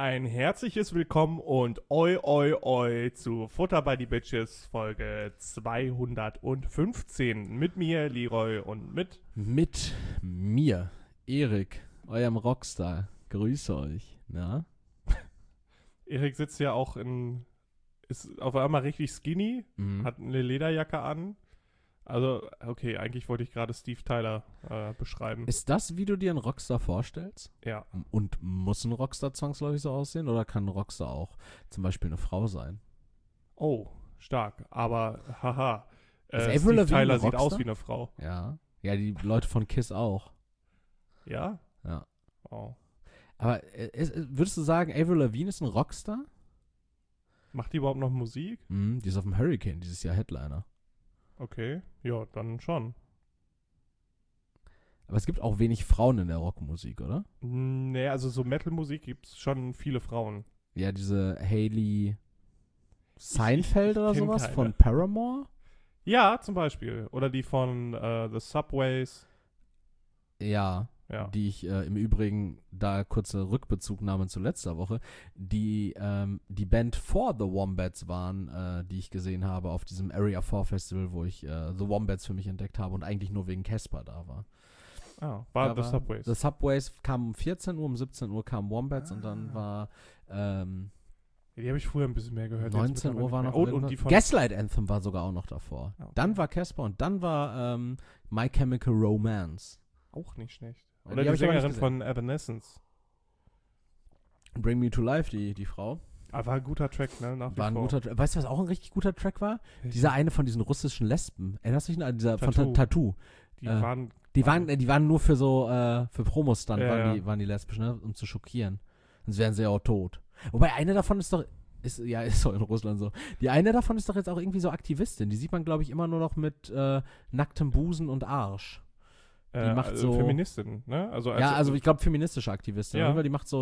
Ein herzliches Willkommen und oi zu Futter by the Bitches Folge 215 mit mir, Leroy, und mit mir, Erik, eurem Rockstar. Grüße euch. Na? Erik sitzt ja auch ist auf einmal richtig skinny, hat eine Lederjacke an. Also, okay, eigentlich wollte ich gerade Steve Tyler beschreiben. Ist das, wie du dir einen Rockstar vorstellst? Ja. Und muss ein Rockstar zwangsläufig so aussehen? Oder kann ein Rockstar auch zum Beispiel eine Frau sein? Oh, stark. Aber, haha. Ist Avril Steve Lavigne Tyler ein sieht Rockstar? aus wie eine Frau. Ja. Ja, die Leute von Kiss auch. Ja? Ja. Oh. Aber würdest du sagen, Avril Lavigne ist ein Rockstar? Macht die überhaupt noch Musik? Die ist auf dem Hurricane dieses Jahr Headliner. Okay, ja, dann schon. Aber es gibt auch wenig Frauen in der Rockmusik, oder? Nee, also so Metal-Musik gibt es schon viele Frauen. Ja, diese Hailey Seinfeld ich oder kenn sowas keine. von Paramore? Ja, zum Beispiel. Oder die von The Subways. Ja, Ja. die ich im Übrigen, da kurze Rückbezugnahme zu letzter Woche, die Band For The Wombats waren, die ich gesehen habe auf diesem Area 4 Festival, wo ich The Wombats für mich entdeckt habe und eigentlich nur wegen Casper da war. War The Subways. The Subways kam um 14 Uhr, um 17 Uhr kamen Wombats und dann war Die habe ich früher ein bisschen mehr gehört. 19 Uhr war noch und die von Gaslight Anthem war sogar auch noch davor. Okay. Dann war Casper und dann war My Chemical Romance. Auch nicht schlecht. Ja, Oder die die hab ich aber nicht Sängerin von Evanescence. Bring Me to Life, die Frau. War ein guter Track, ne? Nach wie War ein vor. guter Track. Weißt du, was auch ein richtig guter Track war? Dieser eine von diesen russischen Lesben. Erinnerst du dich an dieser Tattoo. von Tattoo? Die waren. Die waren nur für so, für Promos dann, Ja. waren die lesbisch, ne? Um zu schockieren. Sonst wären sie ja auch tot. Wobei eine davon ist doch so in Russland so. Die eine davon ist doch jetzt auch irgendwie so Aktivistin. Die sieht man, glaube ich, immer nur noch mit nacktem Busen und Arsch. Die macht so Feministin, ne? Also ich glaube feministische Aktivistin. Ja. Ja. Die macht so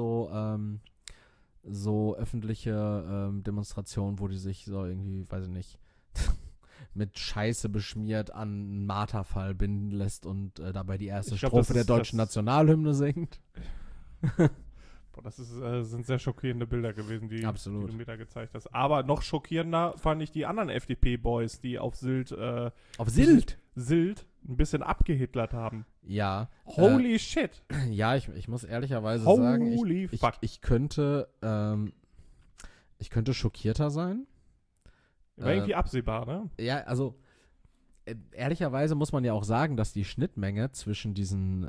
öffentliche Demonstrationen, wo die sich so irgendwie, weiß ich nicht, mit Scheiße beschmiert an einen Marterfall binden lässt und dabei die erste Strophe der deutschen Nationalhymne singt. Boah, das sind sehr schockierende Bilder gewesen, die du mir da gezeigt hast. Aber noch schockierender fand ich die anderen FDP-Boys, die auf Sylt ein bisschen abgehitlert haben. Ja. Holy shit. Ja, ich muss ehrlicherweise Holy sagen, fuck. ich könnte schockierter sein. War irgendwie absehbar, ne? Ja, also ehrlicherweise muss man ja auch sagen, dass die Schnittmenge zwischen diesen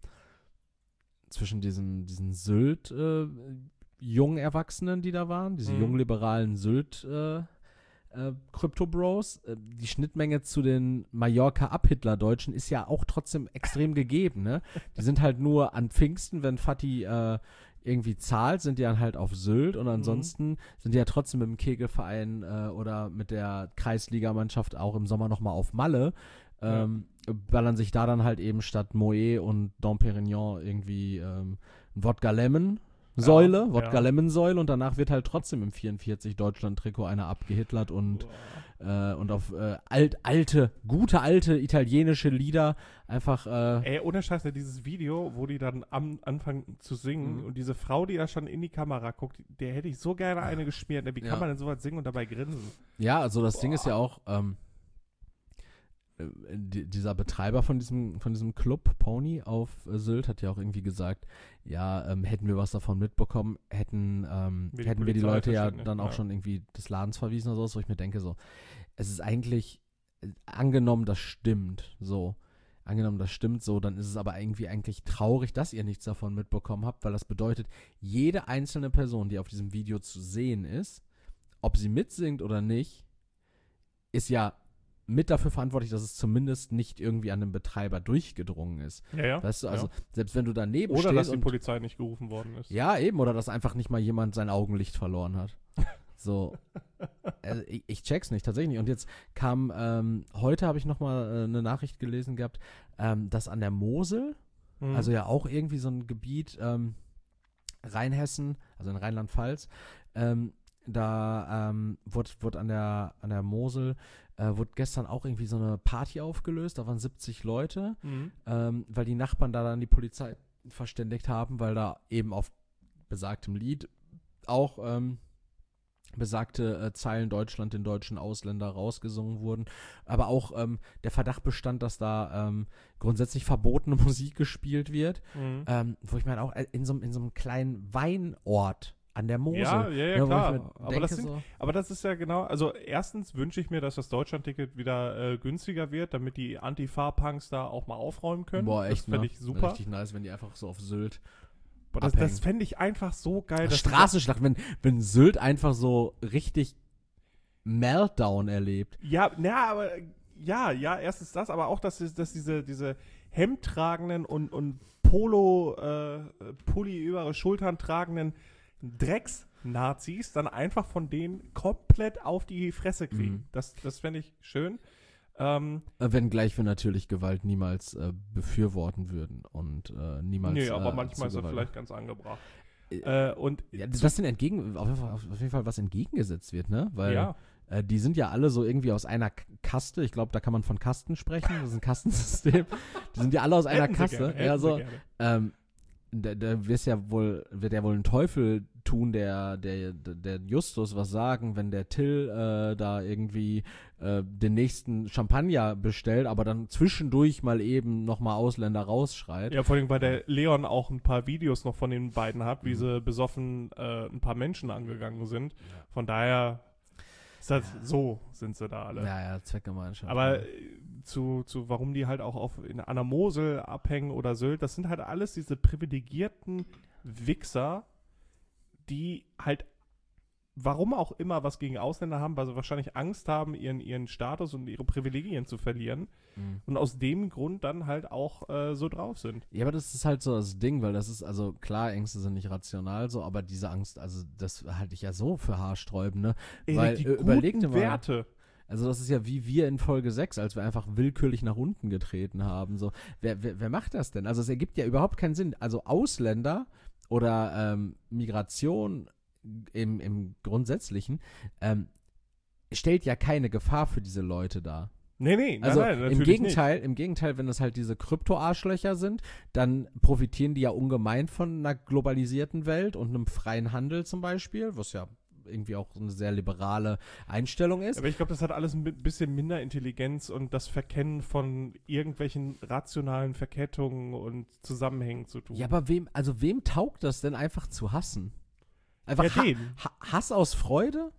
Sylt jungen Erwachsenen, die da waren, diese jungliberalen Sylt Crypto-Bros, die Schnittmenge zu den Mallorca-Ab-Hitler-Deutschen ist ja auch trotzdem extrem gegeben, ne? Die sind halt nur an Pfingsten, wenn Fatih irgendwie zahlt, sind die dann halt auf Sylt und ansonsten sind die ja trotzdem mit dem Kegelverein oder mit der Kreisligamannschaft auch im Sommer nochmal auf Malle, ballern sich da dann halt eben statt Moet und Dom Perignon irgendwie Wodka Lemon Lemon-Säule und danach wird halt trotzdem im 44 Deutschland-Trikot einer abgehitlert und auf gute alte italienische Lieder einfach ohne Scheiß, dieses Video, wo die dann anfangen zu singen und diese Frau, die da schon in die Kamera guckt, der hätte ich so gerne eine geschmiert. Wie kann man denn sowas singen und dabei grinsen? Ja, also das Ding ist ja auch dieser Betreiber von diesem Club, Pony auf Sylt, hat ja auch irgendwie gesagt, ja, hätten wir was davon mitbekommen, hätten wir die Leute ja dann auch schon irgendwie des Ladens verwiesen oder so, wo ich mir denke, so, es ist eigentlich, angenommen, das stimmt, so, dann ist es aber irgendwie eigentlich traurig, dass ihr nichts davon mitbekommen habt, weil das bedeutet, jede einzelne Person, die auf diesem Video zu sehen ist, ob sie mitsingt oder nicht, ist ja mit dafür verantwortlich, dass es zumindest nicht irgendwie an den Betreiber durchgedrungen ist. Ja. Weißt du, also selbst wenn du daneben stehst. Oder dass die und Polizei nicht gerufen worden ist. Ja, eben, oder dass einfach nicht mal jemand sein Augenlicht verloren hat. So. Also ich check's nicht, tatsächlich nicht. Und jetzt kam, heute habe ich nochmal eine Nachricht gelesen gehabt, dass an der Mosel, also ja auch irgendwie so ein Gebiet, Rheinhessen, also in Rheinland-Pfalz, da wurde an der Mosel wurde gestern auch irgendwie so eine Party aufgelöst, da waren 70 Leute, weil die Nachbarn da dann die Polizei verständigt haben, weil da eben auf besagtem Lied auch besagte Zeilen Deutschland den deutschen Ausländer rausgesungen wurden. Aber auch der Verdacht bestand, dass da grundsätzlich verbotene Musik gespielt wird. Wo ich meine, auch in so einem kleinen Weinort an der Mosel. Ja, klar. Aber das ist ja genau, also erstens wünsche ich mir, dass das Deutschlandticket wieder günstiger wird, damit die Antifa-Punks da auch mal aufräumen können. Boah, echt, das fände ich super. Richtig nice, wenn die einfach so auf Sylt das fände ich einfach so geil. Straßenschlacht, wenn Sylt einfach so richtig Meltdown erlebt. Erstens das, aber auch, dass diese hemdtragenden und Pulli über ihre Schultern tragenden Drecks-Nazis dann einfach von denen komplett auf die Fresse kriegen. Das fände ich schön. Wenngleich wir natürlich Gewalt niemals befürworten würden und niemals. Nee, aber manchmal ist er vielleicht ganz angebracht. Das sind auf jeden Fall was entgegengesetzt wird, ne? Weil die sind ja alle so irgendwie aus einer Kaste. Ich glaube, da kann man von Kasten sprechen. Das ist ein Kastensystem. Die sind ja alle aus einer Kaste. Da wird ja wohl ein Teufel tun, der Justus was sagen, wenn der Till da irgendwie den nächsten Champagner bestellt, aber dann zwischendurch mal eben nochmal Ausländer rausschreit. Ja, vor allem, weil der Leon auch ein paar Videos noch von den beiden hat, wie sie besoffen ein paar Menschen angegangen sind. Von daher so sind sie da alle. Ja, Zweckgemeinschaft. Aber zu warum die halt auch an der Mosel abhängen oder Sylt, das sind halt alles diese privilegierten Wichser, die halt, warum auch immer, was gegen Ausländer haben, weil sie wahrscheinlich Angst haben, ihren Status und ihre Privilegien zu verlieren und aus dem Grund dann halt auch so drauf sind. Ja, aber das ist halt so das Ding, weil das ist, also klar, Ängste sind nicht rational so, aber diese Angst, also das halte ich ja so für haarsträubend, ne? Weil, die überleg dir mal, Werte. Also das ist ja wie wir in Folge 6, als wir einfach willkürlich nach unten getreten haben. So, wer macht das denn? Also es ergibt ja überhaupt keinen Sinn. Also Ausländer oder Migration im Grundsätzlichen stellt ja keine Gefahr für diese Leute dar. Nee, also nein, im Gegenteil, wenn das halt diese Krypto-Arschlöcher sind, dann profitieren die ja ungemein von einer globalisierten Welt und einem freien Handel zum Beispiel, was ja irgendwie auch eine sehr liberale Einstellung ist. Aber ich glaube, das hat alles ein bisschen minder Intelligenz und das Verkennen von irgendwelchen rationalen Verkettungen und Zusammenhängen zu tun. Ja, aber wem taugt das denn einfach zu hassen? Einfach Hass aus Freude?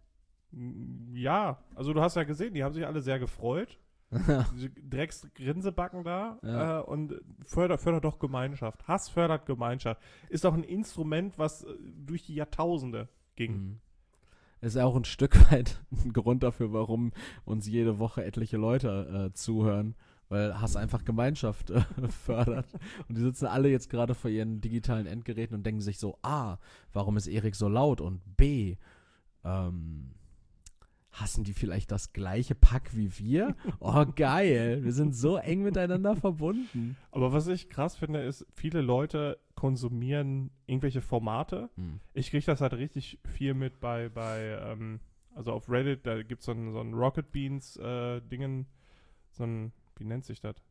Ja, also du hast ja gesehen, die haben sich alle sehr gefreut. Diese Drecksgrinsebacken da und fördert doch Gemeinschaft. Hass fördert Gemeinschaft. Ist doch ein Instrument, was durch die Jahrtausende ging. Ist ja auch ein Stück weit ein Grund dafür, warum uns jede Woche etliche Leute zuhören, weil Hass einfach Gemeinschaft fördert. Und die sitzen alle jetzt gerade vor ihren digitalen Endgeräten und denken sich so, A, warum ist Erik so laut? Und B, hassen die vielleicht das gleiche Pack wie wir? Oh, geil. Wir sind so eng miteinander verbunden. Aber was ich krass finde, ist, viele Leute konsumieren irgendwelche Formate. Ich kriege das halt richtig viel mit bei also auf Reddit, da gibt es so ein Rocket Beans Dingen, wie nennt sich das?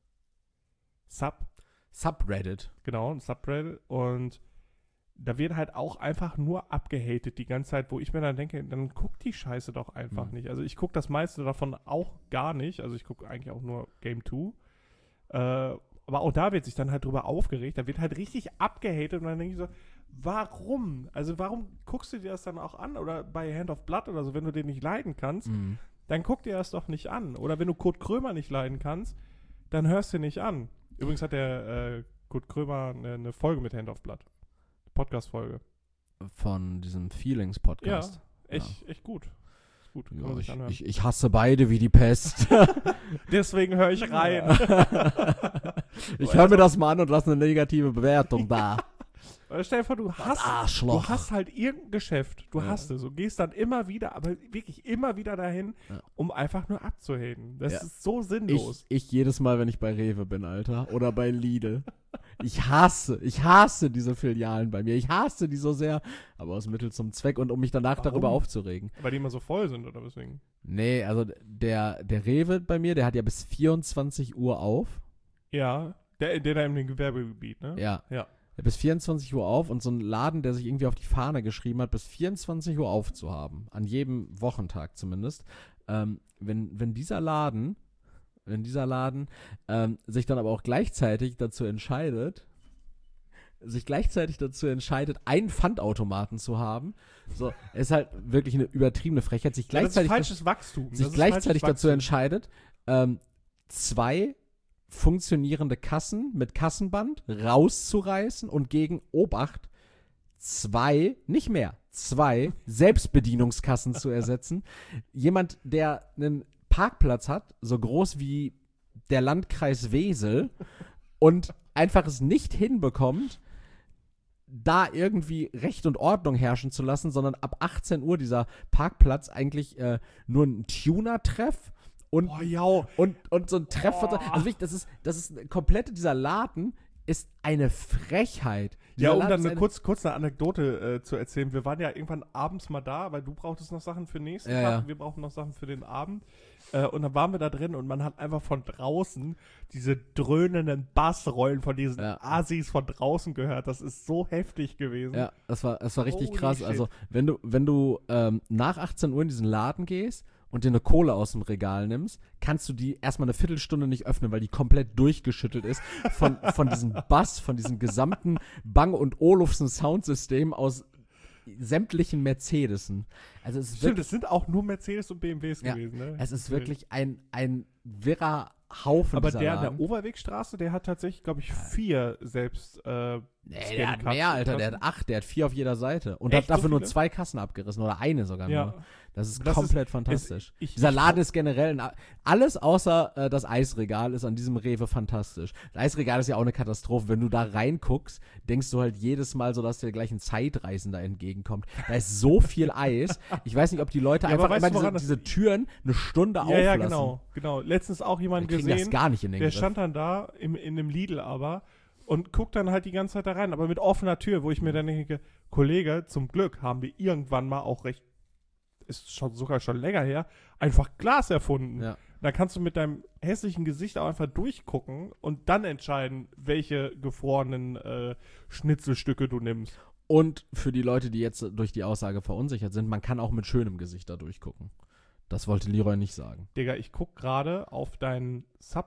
Subreddit. Genau, ein Subreddit. Und da wird halt auch einfach nur abgehatet die ganze Zeit, wo ich mir dann denke, dann guck die Scheiße doch einfach nicht. Also ich gucke das meiste davon auch gar nicht. Also ich gucke eigentlich auch nur Game 2. Aber auch da wird sich dann halt drüber aufgeregt. Da wird halt richtig abgehatet und dann denke ich so, warum? Also warum guckst du dir das dann auch an? Oder bei Hand of Blood oder so, wenn du den nicht leiden kannst, dann guck dir das doch nicht an. Oder wenn du Kurt Krömer nicht leiden kannst, dann hörst du nicht an. Übrigens hat der Kurt Krömer eine Folge mit Hand of Blood. Podcast-Folge. Von diesem Feelings-Podcast. Ja, echt gut. Ist gut, kann man sich anhören. Ich hasse beide wie die Pest. Deswegen höre ich rein. Ich höre mir das mal an und lasse eine negative Bewertung da. Stell dir vor, du hast halt irgendein Geschäft. Du hast es und gehst dann immer wieder, aber wirklich immer wieder dahin, um einfach nur abzuhaten. Das ist so sinnlos. Ich jedes Mal, wenn ich bei Rewe bin, Alter. Oder bei Lidl. Ich hasse diese Filialen bei mir. Ich hasse die so sehr, aber aus Mittel zum Zweck und um mich danach darüber aufzuregen. Weil die immer so voll sind, oder weswegen? Nee, also der Rewe bei mir, der hat ja bis 24 Uhr auf. Ja, der da im Gewerbegebiet, ne? Ja. bis 24 Uhr auf und so ein Laden, der sich irgendwie auf die Fahne geschrieben hat, bis 24 Uhr aufzuhaben, an jedem Wochentag zumindest, wenn dieser Laden sich dann aber auch gleichzeitig dazu entscheidet, einen Pfandautomaten zu haben, so, ist halt wirklich eine übertriebene Frechheit, sich gleichzeitig falsches Wachstum. dazu entscheidet, 2 funktionierende Kassen mit Kassenband rauszureißen und gegen Obacht 2 Selbstbedienungskassen zu ersetzen. Jemand, der einen Parkplatz hat, so groß wie der Landkreis Wesel und einfach es nicht hinbekommt, da irgendwie Recht und Ordnung herrschen zu lassen, sondern ab 18 Uhr dieser Parkplatz eigentlich nur ein Tuner-Treff und so ein Treff. Also wirklich, das ist komplett, dieser Laden ist eine Frechheit. Ja, um dann kurz eine Anekdote zu erzählen. Wir waren ja irgendwann abends mal da, weil du brauchtest noch Sachen für den nächsten Tag. Ja. Wir brauchen noch Sachen für den Abend. Und dann waren wir da drin und man hat einfach von draußen diese dröhnenden Bassrollen von diesen Assis von draußen gehört. Das ist so heftig gewesen. Ja, das war richtig Holy krass. shit. Also, wenn du nach 18 Uhr in diesen Laden gehst und dir eine Cola aus dem Regal nimmst, kannst du die erstmal eine Viertelstunde nicht öffnen, weil die komplett durchgeschüttelt ist von diesem Bass, von diesem gesamten Bang & Olufsen Soundsystem aus sämtlichen Mercedesen. Also es ist Stimmt, es sind auch nur Mercedes und BMWs gewesen. Ne? Es ist wirklich ein wirrer Haufen. Aber dieser der an Laden. der Oberwegstraße, der hat tatsächlich, glaube ich, 4 selbst Nee, der hat mehr, Alter. Der hat 8, der hat 4 auf jeder Seite. Und hat dafür nur 2 Kassen abgerissen oder eine sogar nur. Das ist komplett fantastisch. Dieser Laden ist generell, alles außer das Eisregal ist an diesem Rewe fantastisch. Das Eisregal ist ja auch eine Katastrophe. Wenn du da reinguckst, denkst du halt jedes Mal so, dass dir gleich ein Zeitreisender entgegenkommt. Da ist so viel Eis. Ich weiß nicht, ob die Leute einfach immer diese Türen eine Stunde auflassen. Ja, genau. Letztens auch jemand gesehen, das gar nicht in den der Griff. stand dann da in einem Lidl aber und guckt dann halt die ganze Zeit da rein, aber mit offener Tür, wo ich mir dann denke, Kollege, zum Glück haben wir irgendwann mal auch ist sogar schon länger her, einfach Glas erfunden. Ja. Da kannst du mit deinem hässlichen Gesicht auch einfach durchgucken und dann entscheiden, welche gefrorenen Schnitzelstücke du nimmst. Und für die Leute, die jetzt durch die Aussage verunsichert sind, man kann auch mit schönem Gesicht da durchgucken. Das wollte Leroy nicht sagen. Digga, ich guck gerade auf deine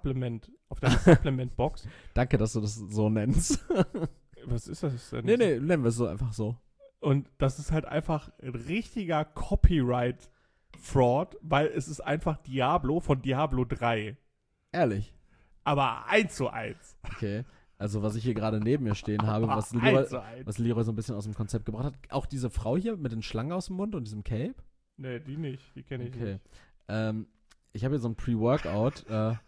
Supplement-Box. Danke, dass du das so nennst. Was ist das denn? Nee, nennen wir es so einfach so. Und das ist halt einfach ein richtiger Copyright-Fraud, weil es ist einfach Diablo von Diablo 3. Ehrlich? Aber 1:1. Okay. Also was ich hier gerade neben mir stehen habe, was Leroy so ein bisschen aus dem Konzept gebracht hat. Auch diese Frau hier mit den Schlangen aus dem Mund und diesem Cape? Nee, die nicht. Die kenne ich nicht. Ich habe hier so ein Pre-Workout.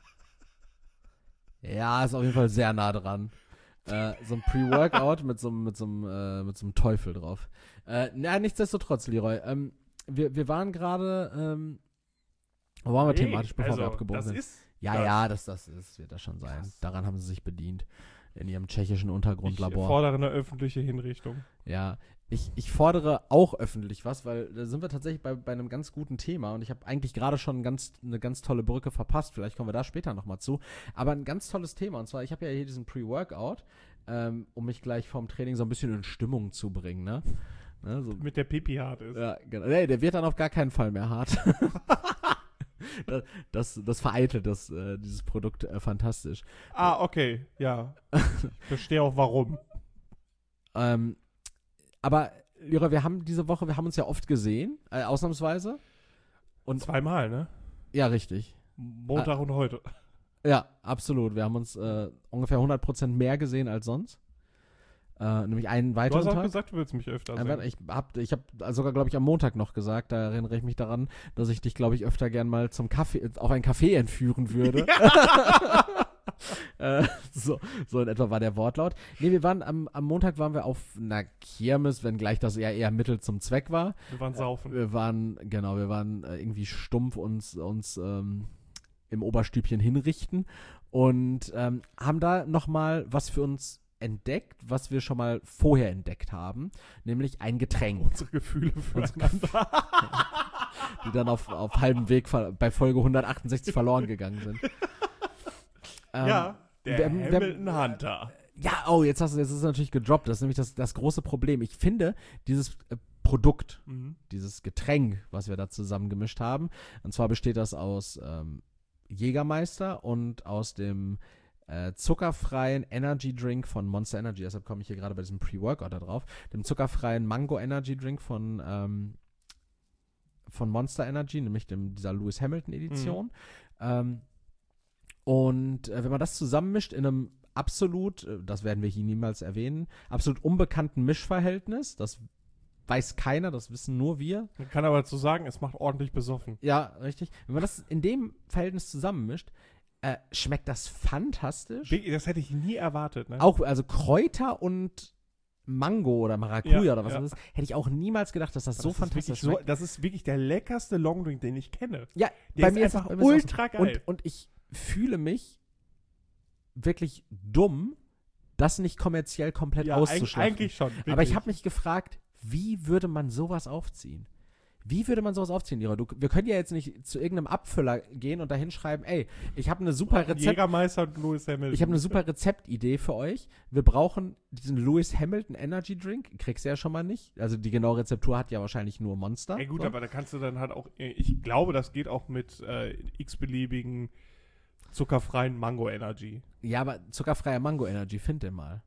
Ja, ist auf jeden Fall sehr nah dran. So ein Pre-Workout mit so einem Teufel drauf. Nichtsdestotrotz, Leroy. Wir waren gerade, wo waren wir thematisch, bevor wir abgebogen sind? Das wird das schon sein. Krass. Daran haben sie sich bedient. In ihrem tschechischen Untergrundlabor. Ich fordere eine öffentliche Hinrichtung. Ja, ich fordere auch öffentlich was, weil da sind wir tatsächlich bei einem ganz guten Thema und ich habe eigentlich gerade schon eine ganz tolle Brücke verpasst. Vielleicht kommen wir da später nochmal zu. Aber ein ganz tolles Thema und zwar, ich habe ja hier diesen Pre-Workout, um mich gleich vorm Training so ein bisschen in Stimmung zu bringen, ne? So. Mit der Pipi hart ist. Ja, genau. Nee, der wird dann auf gar keinen Fall mehr hart. Das vereitelt dieses Produkt fantastisch. Okay, ja. Ich verstehe auch warum. Aber, Leroy, wir haben uns ja oft gesehen, ausnahmsweise. Und 2-mal, ne? Ja, richtig. Montag und heute. Ja, absolut. Wir haben uns ungefähr 100% mehr gesehen als sonst. Nämlich einen weiteren Tag. Du hast auch gesagt, du willst mich öfter sehen. Ich habe sogar, glaube ich, am Montag noch gesagt, da erinnere ich mich daran, dass ich dich, glaube ich, öfter gern mal auf ein Café entführen würde. Ja. So in etwa war der Wortlaut. Nee, wir waren am Montag waren wir auf einer Kirmes, wenngleich das eher Mittel zum Zweck war. Wir waren saufen. Wir waren irgendwie stumpf uns im Oberstübchen hinrichten und haben da nochmal was für uns entdeckt, was wir schon mal vorher entdeckt haben, nämlich ein Getränk. Unsere Gefühle füreinander. Die dann auf halbem Weg bei Folge 168 verloren gegangen sind. Der Hamilton Hunter. Ja, oh, jetzt ist es natürlich gedroppt. Das ist nämlich das große Problem. Ich finde, dieses Produkt, dieses Getränk, was wir da zusammen gemischt haben, und zwar besteht das aus Jägermeister und aus dem zuckerfreien Energy Drink von Monster Energy. Deshalb komme ich hier gerade bei diesem Pre-Workout da drauf. Dem zuckerfreien Mango Energy Drink von Monster Energy, nämlich dieser Lewis Hamilton Edition. Und wenn man das zusammenmischt in einem absolut, das werden wir hier niemals erwähnen, absolut unbekannten Mischverhältnis, das weiß keiner, das wissen nur wir. Man kann aber dazu sagen, es macht ordentlich besoffen. Ja, richtig. Wenn man das in dem Verhältnis zusammenmischt, schmeckt das fantastisch. Das hätte ich nie erwartet, ne? Auch, also Kräuter und Mango oder Maracuja oder was das ist, hätte ich auch niemals gedacht, dass das so fantastisch schmeckt. Das ist wirklich der leckerste Longdrink, den ich kenne. Ja, der ist einfach ultra geil. Und ich fühle mich wirklich dumm, das nicht kommerziell komplett auszuschlachten. Eigentlich schon. Wirklich. Aber ich habe mich gefragt, wie würde man sowas aufziehen? Wie würde man sowas aufziehen, Leroy? Wir können ja jetzt nicht zu irgendeinem Abfüller gehen und da hinschreiben, ey, ich habe eine super Jägermeister und Lewis Hamilton. Ich habe eine super Rezeptidee für euch. Wir brauchen diesen Lewis Hamilton Energy Drink. Kriegst du ja schon mal nicht. Also die genaue Rezeptur hat ja wahrscheinlich nur Monster. Ey gut, so. Aber da kannst du dann halt auch, ich glaube, das geht auch mit x-beliebigen zuckerfreien Mango Energy. Ja, aber zuckerfreier Mango Energy, find den mal.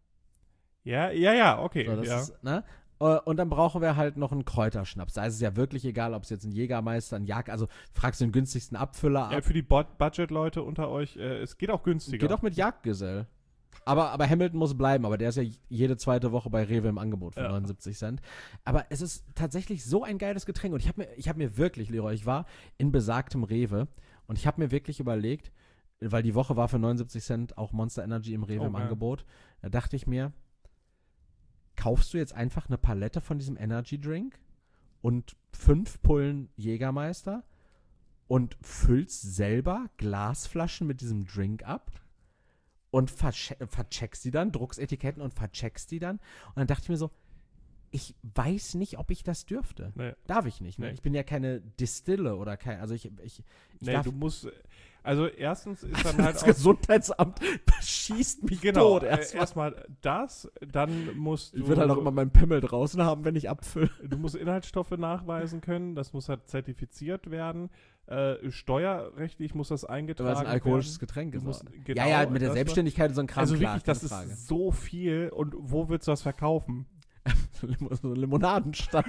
Ja, okay. So, das ist, ne? Und dann brauchen wir halt noch einen Kräuterschnaps. Da ist es ja wirklich egal, ob es jetzt ein Jägermeister, ein also fragst du den günstigsten Abfüller ab. Ja, für die Budget-Leute unter euch, es geht auch günstiger. Geht auch mit Jagdgesell. Aber Hamilton muss bleiben, aber der ist ja jede zweite Woche bei Rewe im Angebot für 79 Cent. Aber es ist tatsächlich so ein geiles Getränk. Und ich hab mir wirklich, Leroy, ich war in besagtem Rewe und ich habe mir wirklich überlegt, weil die Woche war für 79 Cent auch Monster Energy im Rewe im Angebot, da dachte ich mir, kaufst du jetzt einfach eine Palette von diesem Energy Drink und 5 Pullen Jägermeister und füllst selber Glasflaschen mit diesem Drink ab und vercheckst die dann, druckst Etiketten und vercheckst die dann. Und dann dachte ich mir so, ich weiß nicht, ob ich das dürfte. Nee. Darf ich nicht. Ne? Nee. Ich bin ja keine Distille oder kein, also ich darf. Du musst, also erstens ist dann halt das Gesundheitsamt beschießt mich tot. Erstmal das, dann musst du. Ich würde halt auch immer meinen Pimmel draußen haben, wenn ich abfülle. Du musst Inhaltsstoffe nachweisen können, das muss halt zertifiziert werden. Steuerrechtlich muss das eingetragen werden. Weil es ein alkoholisches Getränk ist. Genau, ja, mit der Selbstständigkeit und so ein Kram. Also klar, wirklich, das ist so viel. Und wo willst du das verkaufen? So ein Limonadenstand.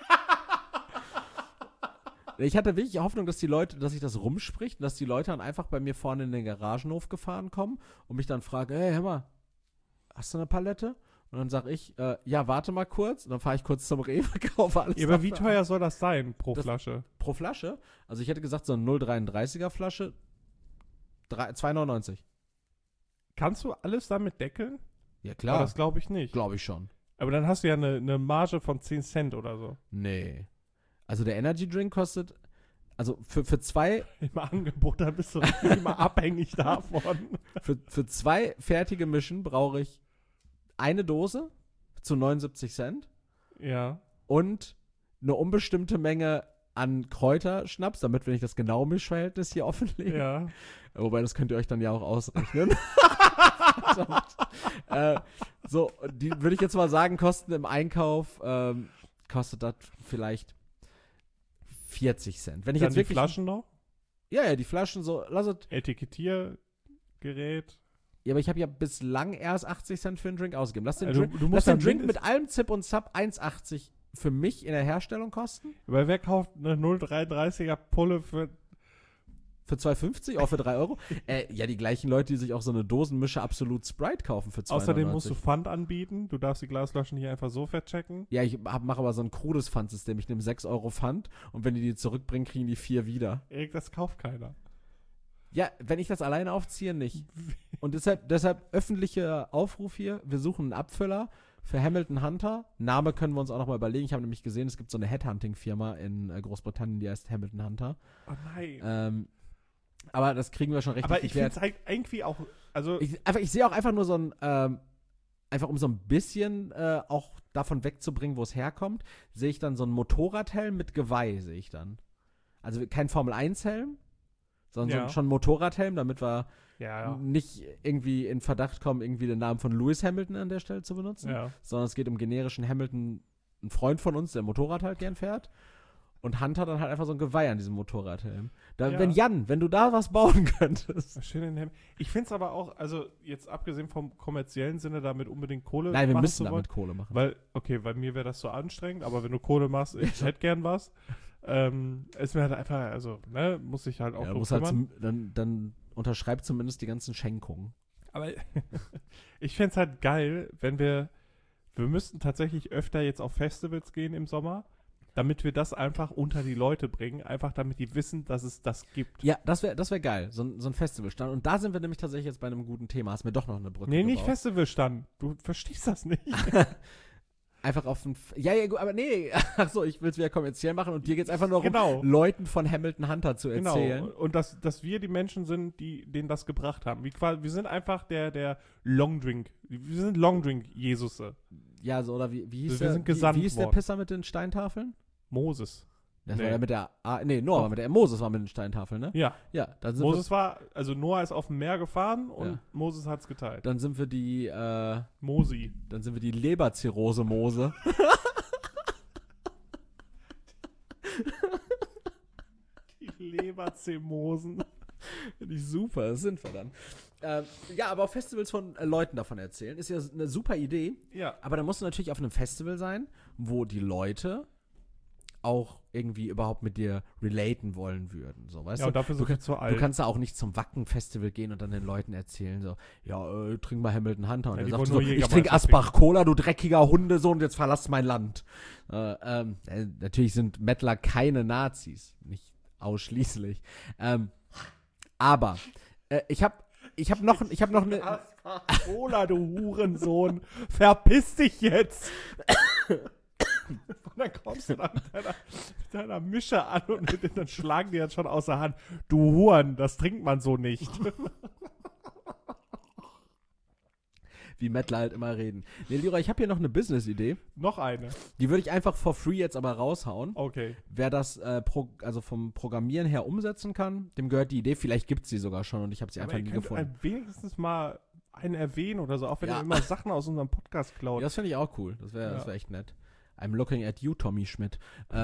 Ich hatte wirklich Hoffnung, dass sich das rumspricht und dass die Leute dann einfach bei mir vorne in den Garagenhof gefahren kommen und mich dann fragen, hey, hör mal, hast du eine Palette? Und dann sage ich, ja, warte mal kurz. Und dann fahre ich kurz zum Rewe, kaufe alles. Ja, aber wie teuer soll das sein pro Flasche? Pro Flasche? Also ich hätte gesagt, so eine 0,33er Flasche, 2,99. Kannst du alles damit deckeln? Ja, klar. Aber das glaube ich nicht. Glaube ich schon. Aber dann hast du ja eine Marge von 10 Cent oder so. Nee. Also der Energy Drink kostet, also für 2... Im Angebot, da bist du immer abhängig davon. Für 2 fertige Mischen brauche ich eine Dose zu 79 Cent. Ja. Und eine unbestimmte Menge an Kräuterschnaps, damit wir nicht das genaue Mischverhältnis hier offenlegen. Ja. Wobei, das könnt ihr euch dann ja auch ausrechnen. So, die würde ich jetzt mal sagen, kosten im Einkauf, kostet das vielleicht 40 Cent. Wenn ich dann jetzt wirklich die Flaschen noch? Ja, die Flaschen so, Etikettiergerät. Ja, aber ich habe ja bislang erst 80 Cent für einen Drink ausgegeben. Lass den, du musst den Drink mit allem Zip und Zap 1,80 für mich in der Herstellung kosten. Aber wer kauft eine 0,33er Pulle für 2,50? Auch für 3 Euro? Ja, die gleichen Leute, die sich auch so eine Dosenmische Absolut Sprite kaufen für 2,99. Außerdem musst du Pfand anbieten. Du darfst die Glasflaschen hier einfach so verchecken. Ja, ich mache aber so ein krudes Pfandsystem. Ich nehme 6 Euro Pfand und wenn die zurückbringen, kriegen die 4 wieder. Erik, das kauft keiner. Ja, wenn ich das alleine aufziehe, nicht. Und deshalb öffentlicher Aufruf hier. Wir suchen einen Abfüller für Hamilton Hunter. Name können wir uns auch noch mal überlegen. Ich habe nämlich gesehen, es gibt so eine Headhunting-Firma in Großbritannien, die heißt Hamilton Hunter. Oh nein. Aber das kriegen wir schon richtig geklärt. Aber ich finde es irgendwie auch, also ich sehe auch einfach nur so ein, einfach um so ein bisschen auch davon wegzubringen, wo es herkommt, sehe ich dann so einen Motorradhelm mit Geweih, sehe ich dann. Also kein Formel-1-Helm, Ja. schon ein Motorradhelm, damit wir Ja. nicht irgendwie in Verdacht kommen, irgendwie den Namen von Lewis Hamilton an der Stelle zu benutzen. Ja. Sondern es geht um generischen Hamilton, ein Freund von uns, der Motorrad halt gern fährt. Und Hunter dann halt einfach so ein Geweih an diesem Motorradhelm. Ja. Wenn du da was bauen könntest. Schön in Helm. Ich finde es aber auch, also jetzt abgesehen vom kommerziellen Sinne, damit unbedingt Kohle Nein, wir machen müssen zu wollen, damit Kohle machen. weil mir wäre das so anstrengend, aber wenn du Kohle machst, ich hätte gern was. Ist mir halt einfach, also, ne, muss ich halt auch Ja, drum muss halt kümmern. dann unterschreib zumindest die ganzen Schenkungen. Aber ich fände es halt geil, wenn wir müssten tatsächlich öfter jetzt auf Festivals gehen im Sommer, damit wir das einfach unter die Leute bringen, einfach damit die wissen, dass es das gibt. Ja, das wär geil, so ein Festivalstand. Und da sind wir nämlich tatsächlich jetzt bei einem guten Thema. Hast mir doch noch eine Brücke Nee, nicht gebaut. Festivalstand. Du verstehst das nicht. Einfach auf ein ja, gut, aber nee, ach so, ich will es wieder kommerziell machen und dir geht's einfach nur Genau. darum, Leuten von Hamilton Hunter zu erzählen. Genau. Und dass wir die Menschen sind, denen das gebracht haben. Wir sind einfach der Longdrink. Wir sind Longdrink-Jesusse. Ja, so, oder wie hieß Wir sind gesandt wie hieß der worden. Pisser mit den Steintafeln? Moses. Das Nee. war der mit der, Noah war mit der, Moses war mit den Steintafeln, ne? Ja. Ja, dann sind Moses Noah ist auf dem Meer gefahren und Ja. Moses hat's geteilt. dann sind wir die, Mosi. dann sind wir die Leberzirrhose-Mose. Die Leberzemosen. Finde ich super, das sind wir dann. Ja, aber auf Festivals von Leuten davon erzählen, ist ja eine super Idee. Ja. Aber da musst du natürlich auf einem Festival sein, wo die Leute auch irgendwie überhaupt mit dir relaten wollen würden. So, weißt Ja, du? und dafür sind wir zu Du alt. kannst da auch nicht zum Wacken-Festival gehen und dann den Leuten erzählen, so, ja, trink mal Hamilton Hunter. Und Ja, er die sagt wollen so, nur ich Jägermeister trinke Asbach-Cola, du dreckiger Hundesohn, jetzt verlass mein Land. Natürlich sind Mettler keine Nazis, nicht ausschließlich. Aber ich hab noch eine. Cola, du Hurensohn. Verpiss dich jetzt. Und dann kommst du da mit deiner Mische an und dann schlagen die jetzt schon aus der Hand. Du Huren, das trinkt man so nicht. Wie Mettler halt immer reden. Nee, Leroy, ich habe hier noch eine Business-Idee. Noch eine. Die würde ich einfach for free jetzt aber raushauen. Okay. Wer das also vom Programmieren her umsetzen kann, dem gehört die Idee. Vielleicht gibt es sie sogar schon und ich habe sie Aber einfach ihr nie könnt gefunden. wenigstens mal einen erwähnen oder so, auch wenn Ja. ihr immer Sachen aus unserem Podcast klaut. Ja, das finde ich auch cool. Das Ja. wär echt nett. I'm looking at you, Tommy Schmidt.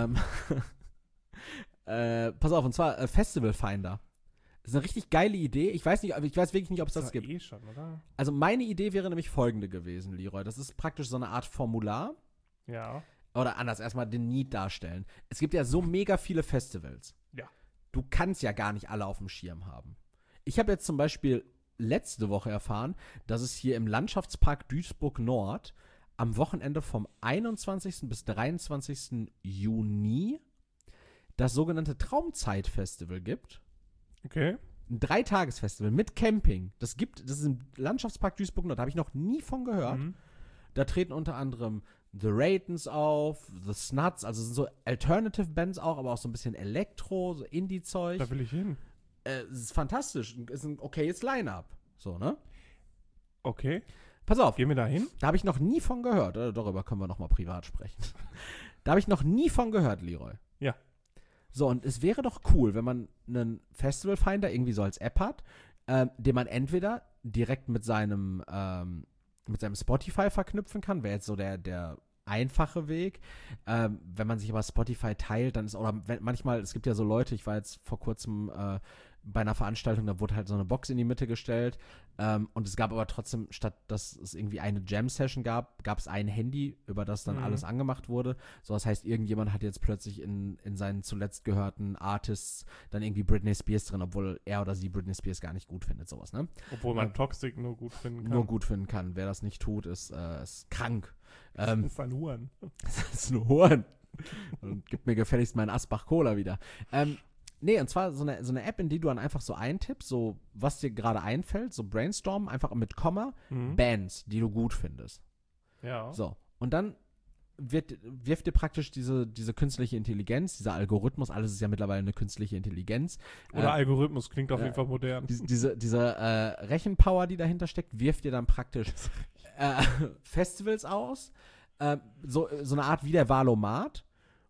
Pass auf, und zwar Festival Finder. Das ist eine richtig geile Idee. Ich weiß wirklich nicht, ob es das gibt. Eh schon, oder? Also meine Idee wäre nämlich folgende gewesen, Leroy. Das ist praktisch so eine Art Formular. Ja. Oder anders, erstmal den Need darstellen. Es gibt ja so mega viele Festivals. Ja. Du kannst ja gar nicht alle auf dem Schirm haben. Ich habe jetzt zum Beispiel letzte Woche erfahren, dass es hier im Landschaftspark Duisburg Nord am Wochenende vom 21. bis 23. Juni das sogenannte Traumzeit-Festival gibt. Okay. Ein 3-Tages-Festival mit Camping. Das ist im Landschaftspark Duisburg Nord. Da habe ich noch nie von gehört. Mhm. Da treten unter anderem The Ratons auf, The Snuts, also sind so Alternative Bands auch, aber auch so ein bisschen Elektro, so Indie-Zeug. Da will ich hin. Es ist fantastisch. Ist ein okayes Line-Up. So, ne? Okay. Pass auf, Gehen wir da hin? da habe ich noch nie von gehört. Darüber können wir noch mal privat sprechen. Da habe ich noch nie von gehört, Leroy. Ja. So, und es wäre doch cool, wenn man einen Festival Finder irgendwie so als App hat, den man entweder direkt mit seinem Spotify verknüpfen kann, wäre jetzt so der einfache Weg. Wenn man sich aber Spotify teilt, dann ist, oder manchmal, es gibt ja so Leute, ich war jetzt vor kurzem bei einer Veranstaltung, da wurde halt so eine Box in die Mitte gestellt und es gab aber trotzdem, statt dass es irgendwie eine Jam-Session gab es ein Handy, über das dann alles angemacht wurde. So, das heißt, irgendjemand hat jetzt plötzlich in seinen zuletzt gehörten Artists dann irgendwie Britney Spears drin, obwohl er oder sie Britney Spears gar nicht gut findet, sowas, ne? Obwohl man Toxic nur gut finden kann. Nur gut finden kann. Wer das nicht tut, ist krank. Das ist ein Huren. Das ist ein Horn. Und gib mir gefälligst meinen Asbach-Cola wieder. Nee, und zwar so eine App, in die du dann einfach so eintippst, so was dir gerade einfällt, so brainstormen, einfach mit Komma, Bands, die du gut findest. Ja. So, und dann wirft dir praktisch diese künstliche Intelligenz, dieser Algorithmus, alles ist ja mittlerweile eine künstliche Intelligenz. Oder Algorithmus, klingt auf ja. jeden Fall modern. Diese Rechenpower, die dahinter steckt, wirft dir dann praktisch Festivals aus, so eine Art wie der Valomat,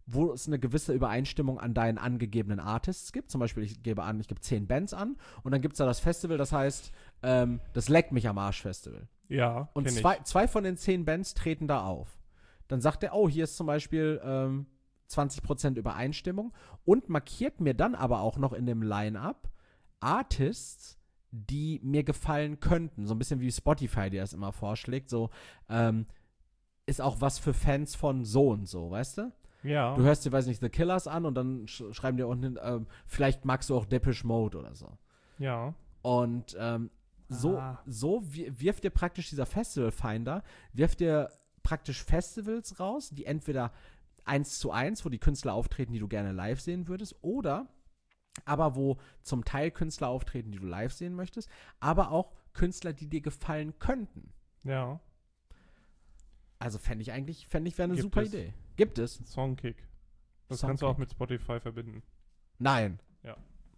wo es eine gewisse Übereinstimmung an deinen angegebenen Artists gibt. Zum Beispiel, ich gebe 10 Bands an und dann gibt es da das Festival, das heißt, das Leck mich am Arsch Festival. Ja, Und kenn zwei von den 10 Bands treten da auf. Dann sagt er, oh, hier ist zum Beispiel 20% Übereinstimmung und markiert mir dann aber auch noch in dem Line-Up Artists, die mir gefallen könnten. So ein bisschen wie Spotify, die das immer vorschlägt. So, ist auch was für Fans von so und so, weißt du? Ja. Du hörst dir, weiß nicht, The Killers an und dann schreiben dir unten, vielleicht magst du auch Depeche Mode oder so. Ja. Und so wirft dir praktisch dieser Festival-Finder, wirft dir praktisch Festivals raus, die entweder 1:1, wo die Künstler auftreten, die du gerne live sehen würdest, oder aber wo zum Teil Künstler auftreten, die du live sehen möchtest, aber auch Künstler, die dir gefallen könnten. Ja. Also fände ich wäre eine Gibt super es. Idee. Gibt es? Songkick. Das Songkick. kannst du auch mit Spotify verbinden. Nein. Ja.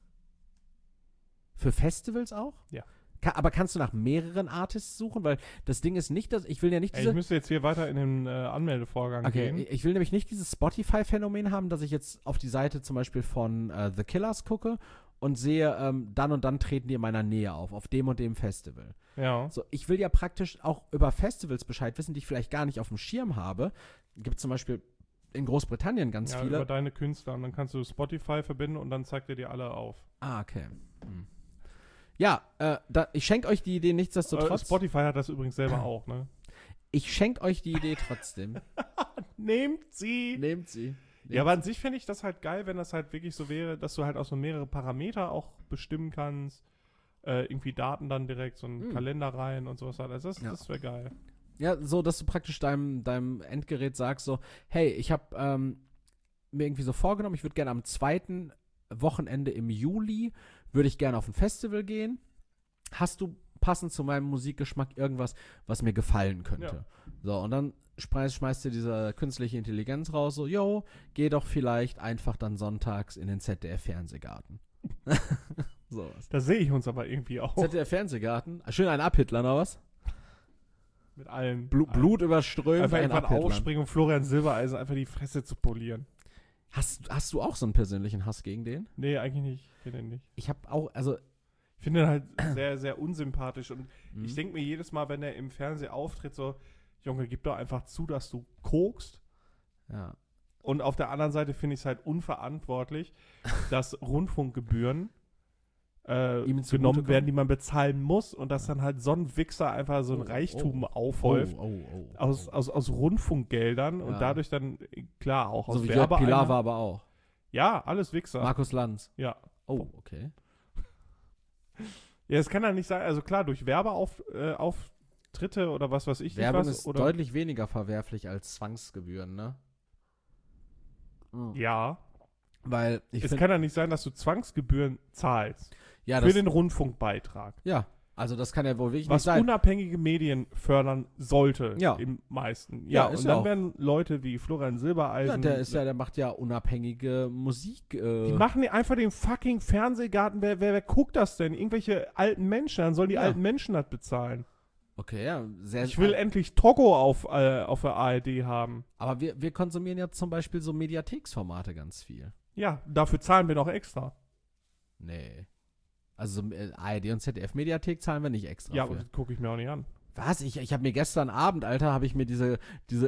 Für Festivals auch? Ja. Aber kannst du nach mehreren Artists suchen? Weil das Ding ist nicht, dass ich will ja nicht Ich müsste jetzt hier weiter in den Anmeldevorgang gehen. Ich will nämlich nicht dieses Spotify-Phänomen haben, dass ich jetzt auf die Seite zum Beispiel von The Killers gucke und sehe, dann und dann treten die in meiner Nähe auf dem und dem Festival. Ja. So, ich will ja praktisch auch über Festivals Bescheid wissen, die ich vielleicht gar nicht auf dem Schirm habe. Gibt zum Beispiel in Großbritannien ganz Ja, viele. über deine Künstler. Und dann kannst du Spotify verbinden und dann zeigt er dir alle auf. Ah, okay. Ja, ich schenke euch die Idee nichtsdestotrotz. Spotify hat das übrigens selber auch, ne? Ich schenke euch die Idee trotzdem. Nehmt sie! Nehmt sie. Ja, aber an sich fände ich das halt geil, wenn das halt wirklich so wäre, dass du halt auch so mehrere Parameter auch bestimmen kannst. Irgendwie Daten dann direkt, so einen Kalender rein und sowas halt. Also das wäre geil. Ja, so, dass du praktisch deinem Endgerät sagst so, hey, ich habe mir irgendwie so vorgenommen, ich würde gerne am 2. Wochenende im Juli, würde ich gerne auf ein Festival gehen. Hast du passend zu meinem Musikgeschmack irgendwas, was mir gefallen könnte? Ja. So, und dann schmeißt dir diese künstliche Intelligenz raus, so, yo, geh doch vielleicht einfach dann sonntags in den ZDF-Fernsehgarten. Sowas. Da sehe ich uns aber irgendwie auch. ZDF-Fernsehgarten, schön ein Abhitler, oder was? Mit allen. Blut überströmt, Einfach ein irgendwann Abhitler. aufspringen und Florian Silbereisen einfach die Fresse zu polieren. Hast du auch so einen persönlichen Hass gegen den? Nee, eigentlich nicht. Ich finde den nicht. Ich habe auch, also Ich finde ihn halt sehr, sehr unsympathisch. Und ich denke mir jedes Mal, wenn er im Fernsehen auftritt, so, Junge, gib doch einfach zu, dass du kokst. ja. Und auf der anderen Seite finde ich es halt unverantwortlich, dass Rundfunkgebühren Ihm zugutekommen? genommen werden, die man bezahlen muss. Und dass dann halt so ein Wichser einfach so ein Reichtum aufhäuft. Aus Rundfunkgeldern und Ja. dadurch dann, klar, auch aus So wie Jörg Pilawa Werbeeinnahmen. aber auch. Ja, alles Wichser. Markus Lanz. Ja. Oh, okay. Ja, es kann ja nicht sein, also klar, durch Werbeauftritte oder was weiß ich Werbung nicht was. ist Oder, deutlich weniger verwerflich als Zwangsgebühren, ne? ja, Weil ich es finde, kann ja nicht sein, dass du Zwangsgebühren zahlst ja, für den Rundfunkbeitrag. ja, also das kann ja wohl wirklich Was nicht sein. unabhängige Medien fördern sollte, Ja. im meisten. Ja, Ja, ist und ja dann auch. werden Leute wie Florian Ja, Silbereisen. der macht ja unabhängige Musik. die machen die einfach den fucking Fernsehgarten. Wer guckt das denn? Irgendwelche alten Menschen, dann sollen die Ja. alten Menschen das bezahlen. Okay, ja, sehr. Ich will endlich Togo auf der ARD haben. Aber wir konsumieren ja zum Beispiel so Mediatheksformate ganz viel. Ja, dafür zahlen wir noch extra. Nee. Also so, ARD und ZDF-Mediathek zahlen wir nicht extra Ja, aber für. das gucke ich mir auch nicht an. Was? Ich habe mir gestern Abend, Alter, habe ich mir diese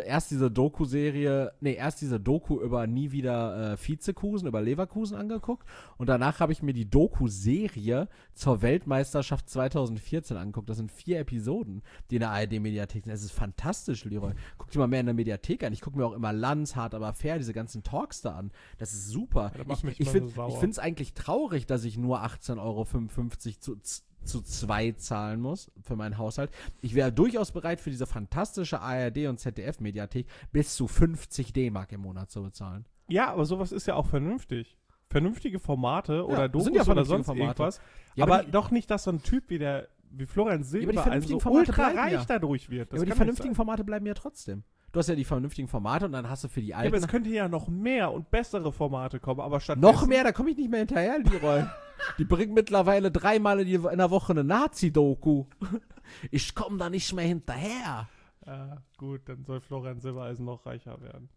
Doku über nie wieder Vizekusen, über Leverkusen angeguckt. Und danach habe ich mir die Doku-Serie zur Weltmeisterschaft 2014 angeguckt. Das sind 4 Episoden, die in der ARD-Mediathek sind. Es ist fantastisch, Leroy. Guck dir mal mehr in der Mediathek an. Ich gucke mir auch immer Lanz, Hart aber fair, diese ganzen Talks da an. Das ist super. Ja, das macht mich Ich immer so sauer. finde es eigentlich traurig, dass ich nur 18,55 € zu 2 zahlen muss für meinen Haushalt. Ich wäre durchaus bereit, für diese fantastische ARD- und ZDF-Mediathek bis zu 50 D-Mark im Monat zu bezahlen. Ja, aber sowas ist ja auch vernünftig. Vernünftige Formate oder Dokus sind ja oder vernünftige sonst Formate. irgendwas. Ja, aber die- doch nicht, dass so ein Typ wie Florian Silber so vernünftigen Formate ultra bleiben reich ja. dadurch wird. Das aber die kann nicht vernünftigen sein. Formate bleiben ja trotzdem. Du hast ja die vernünftigen Formate und dann hast du für die Ja, alten aber es könnte ja noch mehr und bessere Formate kommen, aber statt noch mehr, da komme ich nicht mehr hinterher, Leroy. Die bringen mittlerweile 3-mal in der Woche eine Nazi-Doku. Ich komme da nicht mehr hinterher. Gut, dann soll Florian Silbereisen noch reicher werden.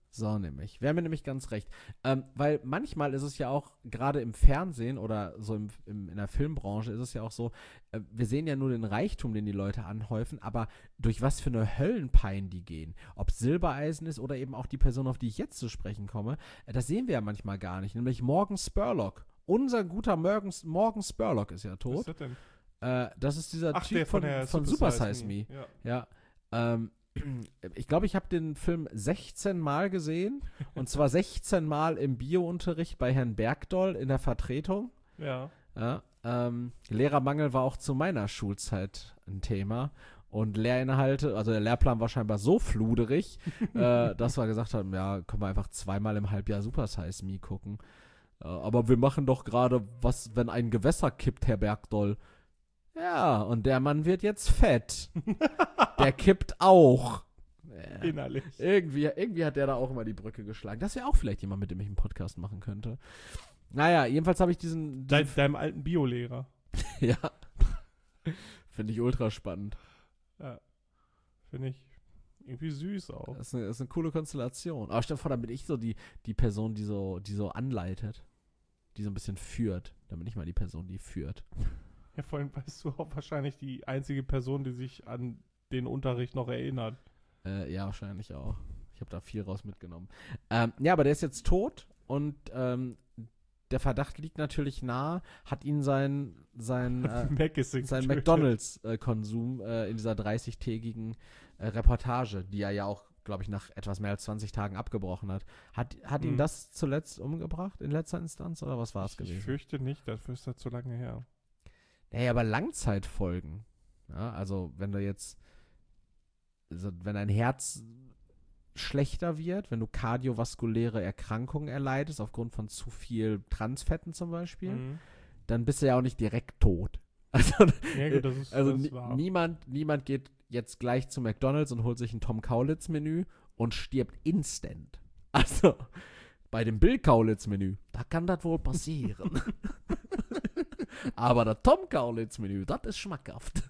So nämlich. Wäre mir nämlich ganz recht. Weil manchmal ist es ja auch, gerade im Fernsehen oder so in der Filmbranche ist es ja auch so, wir sehen ja nur den Reichtum, den die Leute anhäufen, aber durch was für eine Höllenpein die gehen. Ob Silbereisen ist oder eben auch die Person, auf die ich jetzt zu sprechen komme, das sehen wir ja manchmal gar nicht. Nämlich Morgan Spurlock. Unser guter Morgan Spurlock ist ja tot. Was ist das denn? Das ist dieser Ach, Typ der von Super Size Me. Ja. Ja. Ich glaube, ich habe den Film 16 Mal gesehen. Und zwar 16 Mal im Biounterricht bei Herrn Bergdoll in der Vertretung. Ja. Lehrermangel war auch zu meiner Schulzeit ein Thema. Und Lehrinhalte, also der Lehrplan war scheinbar so fluderig, dass wir gesagt haben, ja, können wir einfach 2-mal im Halbjahr Super Size Me gucken. Aber wir machen doch gerade was, wenn ein Gewässer kippt, Herr Bergdoll. Ja, und der Mann wird jetzt fett. Der kippt auch. Innerlich. Irgendwie hat der da auch immer die Brücke geschlagen. Das wäre auch vielleicht jemand, mit dem ich einen Podcast machen könnte. Naja, jedenfalls habe ich diesen Deinem alten Biolehrer. Ja. Finde ich ultra spannend. Ja. Finde ich irgendwie süß auch. Das ist eine coole Konstellation. Aber stell dir vor, dann bin ich so die Person, die so anleitet. Die so ein bisschen führt. Dann bin ich mal die Person, die führt. Ja, vor allem weißt du auch wahrscheinlich die einzige Person, die sich an den Unterricht noch erinnert. Ja, wahrscheinlich auch. Ich habe da viel raus mitgenommen. Ja, aber der ist jetzt tot und der Verdacht liegt natürlich nahe, hat ihn sein McDonalds-Konsum in dieser 30-tägigen Reportage, die er ja auch, glaube ich, nach etwas mehr als 20 Tagen abgebrochen hat. Hat ihn das zuletzt umgebracht in letzter Instanz oder was war es gewesen? Ich fürchte nicht, dafür ist das zu lange her. Naja, aber Langzeitfolgen. Ja, also wenn dein Herz schlechter wird, wenn du kardiovaskuläre Erkrankungen erleidest, aufgrund von zu viel Transfetten zum Beispiel, dann bist du ja auch nicht direkt tot. Also, ja, gut, das ist wahr. Niemand geht jetzt gleich zu McDonalds und holt sich ein Tom Kaulitz-Menü und stirbt instant. Also, bei dem Bill Kaulitz-Menü, da kann das wohl passieren. Aber der Tom Kaulitz-Menü, das ist schmackhaft.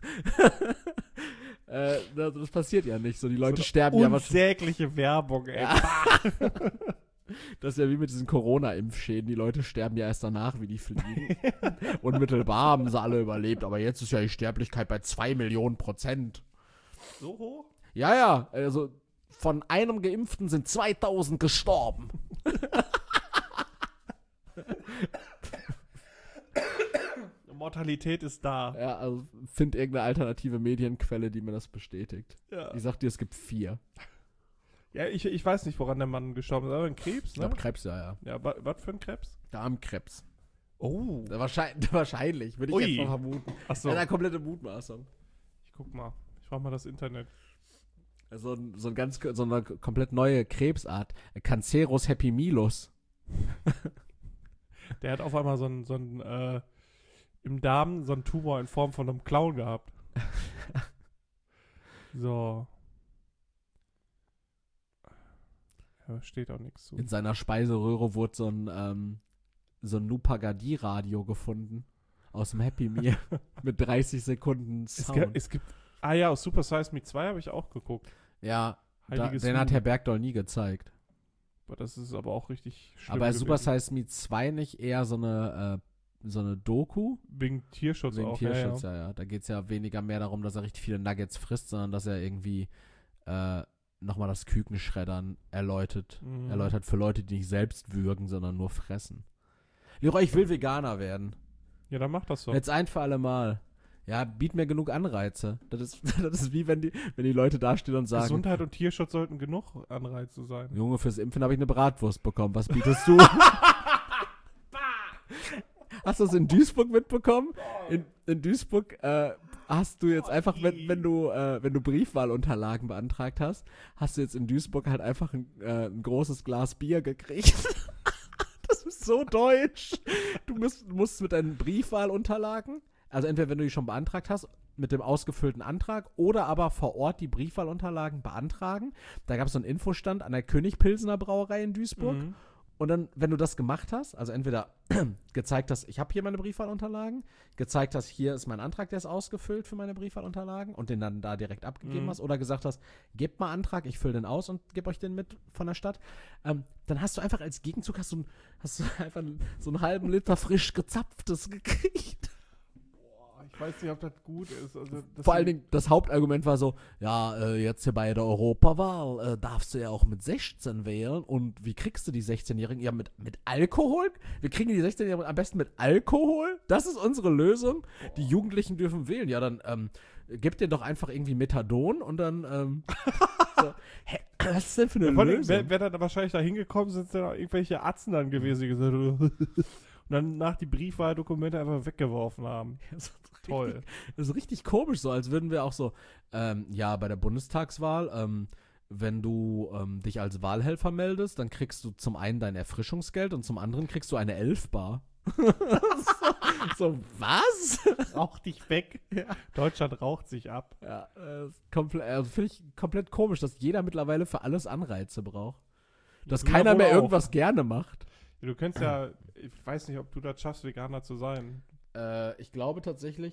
Das passiert ja nicht so. Die Leute sterben ja was. Unsägliche Werbung, ey. Ja. Das ist ja wie mit diesen Corona-Impfschäden. Die Leute sterben ja erst danach, wie die fliegen. Unmittelbar haben sie alle überlebt. Aber jetzt ist ja die Sterblichkeit bei 2 Millionen %. So hoch? Ja. Also von einem Geimpften sind 2000 gestorben. Mortalität ist da. Ja, also find irgendeine alternative Medienquelle, die mir das bestätigt. Ja. Ich sag dir, es gibt 4. Ja, ich weiß nicht, woran der Mann gestorben ist, aber ein Krebs, ne? Ich glaube Krebs, ja. Ja, was für ein Krebs? Darmkrebs. Oh. Wahrscheinlich, würde ich Ui. jetzt mal vermuten. Achso. Eine komplette Mutmaßung. Ich guck mal. Ich frag mal das Internet. So eine komplett neue Krebsart. Cancerus hepimilus. Der hat auf einmal so ein im Darm so einen Tumor in Form von einem Clown gehabt. So. Ja, steht auch nichts zu. In seiner Speiseröhre wurde so ein Nupagadi-Radio gefunden. Aus dem Happy Meal. Mit 30 Sekunden Sound. Es gibt aus Super Size Me 2 habe ich auch geguckt. Ja, Heiliges den hat Herr Bergdoll nie gezeigt. Das ist aber auch richtig schlimm Aber gewesen. Super Size Me 2 nicht eher so eine Doku? Wegen Tierschutz Wegen auch. Tierschutz, ja. Da geht es ja weniger mehr darum, dass er richtig viele Nuggets frisst, sondern dass er irgendwie nochmal das Kükenschreddern erläutert für Leute, die nicht selbst würgen, sondern nur fressen. Leroy, ich will Veganer werden. Ja, dann mach das so. Jetzt ein für alle Mal. Ja, biet mir genug Anreize. Das ist wie wenn die Leute dastehen und sagen: Gesundheit und Tierschutz sollten genug Anreize sein. Junge, fürs Impfen habe ich eine Bratwurst bekommen. Was bietest du? Hast du das in Duisburg mitbekommen? In Duisburg hast du jetzt einfach, wenn du Briefwahlunterlagen beantragt hast, hast du jetzt in Duisburg halt einfach ein großes Glas Bier gekriegt. Das ist so deutsch. Du musst mit deinen Briefwahlunterlagen, also entweder wenn du die schon beantragt hast, mit dem ausgefüllten Antrag oder aber vor Ort die Briefwahlunterlagen beantragen. Da gab es so einen Infostand an der König Pilsener Brauerei in Duisburg. Und dann, wenn du das gemacht hast, also entweder gezeigt hast, ich habe hier meine Briefwahlunterlagen, gezeigt hast, hier ist mein Antrag, der ist ausgefüllt für meine Briefwahlunterlagen und den dann da direkt abgegeben hast, oder gesagt hast, gebt mal Antrag, ich fülle den aus und gebe euch den mit von der Stadt, dann hast du einfach als Gegenzug hast du einfach so einen halben Liter frisch gezapftes gekriegt. Ich weiß nicht, ob das gut ist. Also, Vor allen Dingen, das Hauptargument war so, ja, jetzt hier bei der Europawahl darfst du ja auch mit 16 wählen. Und wie kriegst du die 16-Jährigen? Ja, mit Alkohol? Wir kriegen die 16-Jährigen am besten mit Alkohol? Das ist unsere Lösung? Die Jugendlichen dürfen wählen. Ja, dann gebt denen doch einfach irgendwie Methadon und dann so, hä, was ist denn für eine Lösung? Wer dann wahrscheinlich da hingekommen sind dann auch irgendwelche Atzen dann gewesen, die gesagt und dann nach die Briefwahldokumente einfach weggeworfen haben. Toll. Das ist richtig komisch, so als würden wir auch so, ja, bei der Bundestagswahl, wenn du dich als Wahlhelfer meldest, dann kriegst du zum einen dein Erfrischungsgeld und zum anderen kriegst du eine 11-Bar. so, was? Rauch dich weg. Ja. Deutschland raucht sich ab. Ja, finde ich komplett komisch, dass jeder mittlerweile für alles Anreize braucht. Dass Du keiner ja wohl mehr auch. irgendwas gerne macht. Ja, du könntest ja, ich weiß nicht, ob du das schaffst, Veganer zu sein. Ich glaube tatsächlich,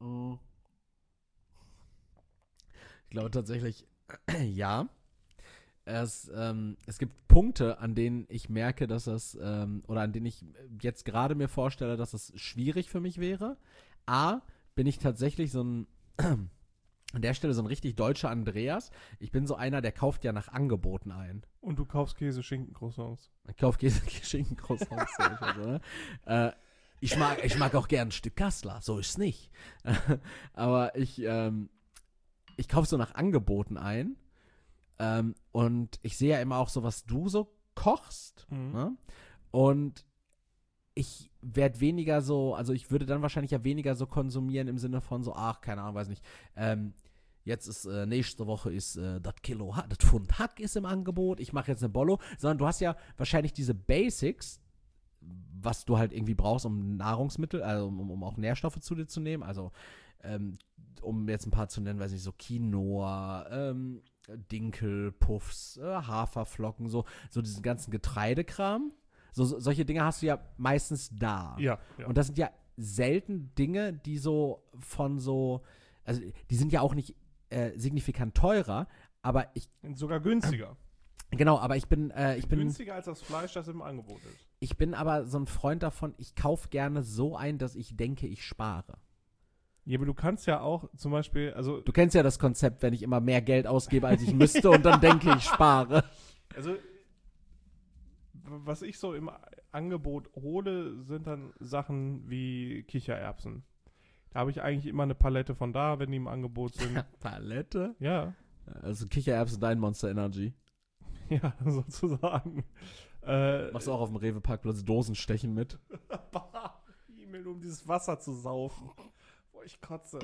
ja. Es gibt Punkte, an denen ich merke, dass das, oder an denen ich jetzt gerade mir vorstelle, dass es schwierig für mich wäre. A, bin ich tatsächlich so ein, an der Stelle so ein richtig deutscher Andreas. Ich bin so einer, der kauft ja nach Angeboten ein. Und du kaufst Käse, Schinken, Croissants. Ich kaufe Schinken, Croissants. Also, ne? Ich mag auch gern ein Stück Kassler, so ist es nicht. Aber ich kaufe so nach Angeboten ein. Und ich sehe ja immer auch so, was du so kochst. Ne? Und ich werde weniger so, also ich würde dann wahrscheinlich ja weniger so konsumieren im Sinne von so, ach, keine Ahnung, weiß nicht. Jetzt ist, nächste Woche ist das Pfund Hack ist im Angebot. Ich mache jetzt eine Bollo. Sondern du hast ja wahrscheinlich diese Basics, was du halt irgendwie brauchst, um Nahrungsmittel, also um auch Nährstoffe zu dir zu nehmen. Also, um jetzt ein paar zu nennen, weiß nicht, so Quinoa, Dinkel, Puffs, Haferflocken, so diesen ganzen Getreidekram. Solche Dinge hast du ja meistens da. Ja. Und das sind ja selten Dinge, die so von so, also die sind ja auch nicht signifikant teurer, aber Sogar günstiger. Genau, aber ich bin Günstiger als das Fleisch, das im Angebot ist. Ich bin aber so ein Freund davon, ich kaufe gerne so ein, dass ich denke, ich spare. Ja, aber du kannst ja auch zum Beispiel, also Du kennst ja das Konzept, wenn ich immer mehr Geld ausgebe, als ich müsste und dann denke, ich spare. Also, was ich so im Angebot hole, sind dann Sachen wie Kichererbsen. Da habe ich eigentlich immer eine Palette von da, wenn die im Angebot sind. Palette? Ja, Also Kichererbsen, dein Monster Energy. ja, sozusagen. Machst du auch auf dem Rewe-Parkplatz Dosenstechen mit? E-Mail, um dieses Wasser zu saufen. Boah, ich kotze.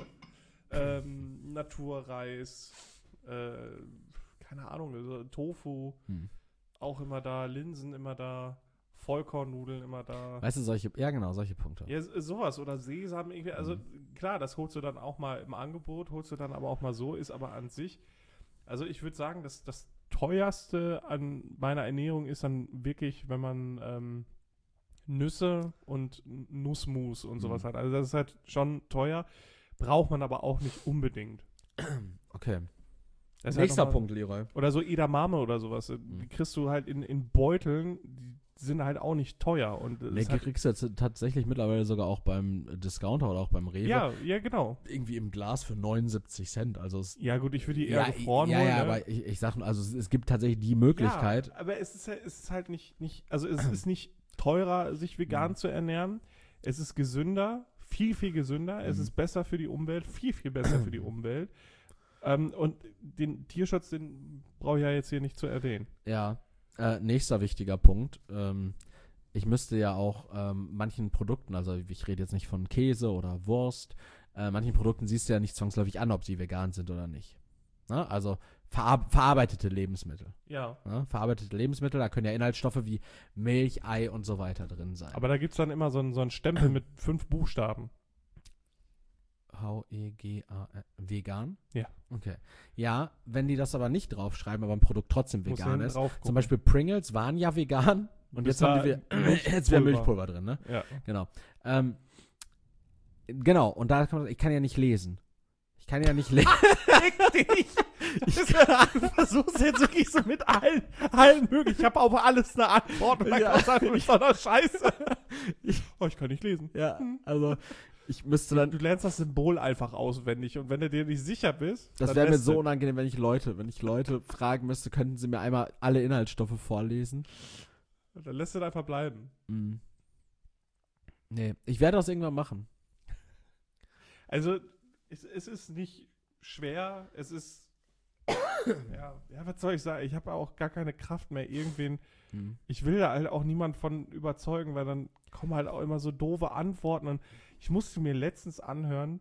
Naturreis, keine Ahnung, also Tofu, auch immer da, Linsen immer da, Vollkornnudeln immer da. Weißt du, solche Punkte. Ja, sowas oder Sesam irgendwie, also klar, das holst du dann auch mal im Angebot, holst du dann aber auch mal so, ist aber an sich, also ich würde sagen, dass das teuerste an meiner Ernährung ist dann wirklich, wenn man Nüsse und Nussmus und sowas hat. Also das ist halt schon teuer, braucht man aber auch nicht unbedingt. Okay. Das ist Nächster halt Punkt, Leroy. oder so Edamame oder sowas. Die kriegst du halt in Beuteln, die sind halt auch nicht teuer. Und Nee, die kriegst du jetzt tatsächlich mittlerweile sogar auch beim Discounter oder auch beim Rewe. ja, genau. Irgendwie im Glas für 79 Cent. Also Ja gut, ich würde die eher gefroren ja, holen. ja, ne? aber ich sag nur, also es gibt tatsächlich die Möglichkeit. Ja, aber es ist halt nicht, also es ist nicht teurer, sich vegan zu ernähren. Es ist gesünder, viel, viel gesünder. Es ist besser für die Umwelt, viel, viel besser für die Umwelt. Und den Tierschutz, den brauche ich ja jetzt hier nicht zu erwähnen. Ja, nächster wichtiger Punkt. Ich müsste ja auch manchen Produkten, also ich rede jetzt nicht von Käse oder Wurst, manchen Produkten siehst du ja nicht zwangsläufig an, ob sie vegan sind oder nicht. Na? Also verarbeitete Lebensmittel. Ja. Na? Verarbeitete Lebensmittel, da können ja Inhaltsstoffe wie Milch, Ei und so weiter drin sein. Aber da gibt es dann immer so einen Stempel mit 5 Buchstaben. H-E-G-A-N. Vegan? Ja. Okay. Ja, wenn die das aber nicht draufschreiben, aber ein Produkt trotzdem Muss vegan hinten ist. drauf gucken. Zum Beispiel Pringles waren ja vegan, Und jetzt haben wir jetzt wäre Milchpulver drin, ne? Ja. Genau. Genau, und da kann man, ich kann ja nicht lesen. Ich kann ja nicht lesen. Du versuchst jetzt wirklich so mit allen möglichen. Ich habe auf alles eine Antwort. Und dann kommst du einfach mit so einer Scheiße. Ich kann nicht lesen. Ja, also ich müsste dann. Du lernst das Symbol einfach auswendig. Und wenn du dir nicht sicher bist. Das wäre mir so unangenehm, wenn ich Leute fragen müsste, könnten sie mir einmal alle Inhaltsstoffe vorlesen. Dann lässt du da einfach bleiben. Mhm. Nee, ich werde das irgendwann machen. Also, es ist nicht schwer. Es ist. ja, was soll ich sagen? Ich habe auch gar keine Kraft mehr, irgendwen. Ich will da halt auch niemand von überzeugen, weil dann kommen halt auch immer so doofe Antworten. Und ich musste mir letztens anhören,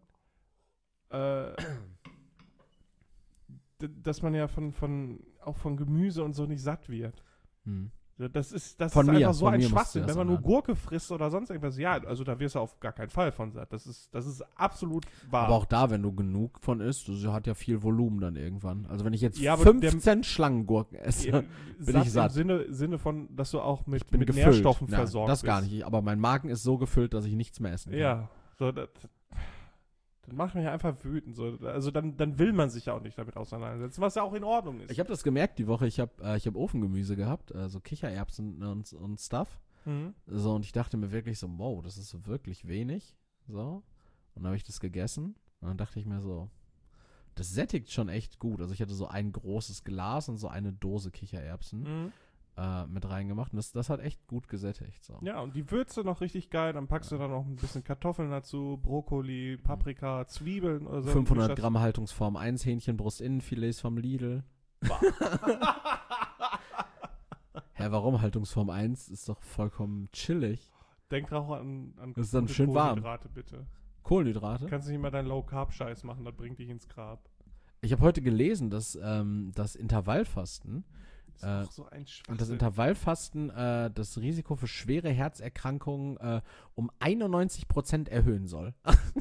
dass man ja auch von Gemüse und so nicht satt wird. Das ist einfach so ein Schwachsinn. Wenn man nur Gurke frisst oder sonst irgendwas, ja, also da wirst du auf gar keinen Fall von satt. Das ist absolut wahr. Aber auch da, wenn du genug von isst, das hat ja viel Volumen dann irgendwann. Also wenn ich jetzt ja, 15 Schlangengurken esse, bin ich satt. Im Sinne von, dass du auch mit gefüllt. Nährstoffen versorgt bist. Das bist. gar nicht. Aber mein Magen ist so gefüllt, dass ich nichts mehr essen kann. Ja, so, das macht mich einfach wütend. So. Also dann will man sich ja auch nicht damit auseinandersetzen, was ja auch in Ordnung ist. Ich habe das gemerkt die Woche. Ich hab Ofengemüse gehabt, so Kichererbsen und Stuff. So, und ich dachte mir wirklich so, wow, das ist wirklich wenig. So. Und dann habe ich das gegessen. Und dann dachte ich mir so, das sättigt schon echt gut. Also ich hatte so ein großes Glas und so eine Dose Kichererbsen mit reingemacht. Und das hat echt gut gesättigt. So. Ja, und die Würze noch richtig geil. Dann packst du da noch ein bisschen Kartoffeln dazu, Brokkoli, Paprika, Zwiebeln oder so. 500 Gramm Haltungsform 1 Hähnchenbrust Innenfilets vom Lidl. Hä, warum Haltungsform 1? Ist doch vollkommen chillig. Denk auch an das ist dann schön Kohlenhydrate, warm. bitte. Kohlenhydrate? Kannst du nicht mal deinen Low-Carb-Scheiß machen, das bringt dich ins Grab. Ich habe heute gelesen, dass das Intervallfasten ist auch so ein Schwachsinn. und das Intervallfasten das Risiko für schwere Herzerkrankungen um 91% erhöhen soll.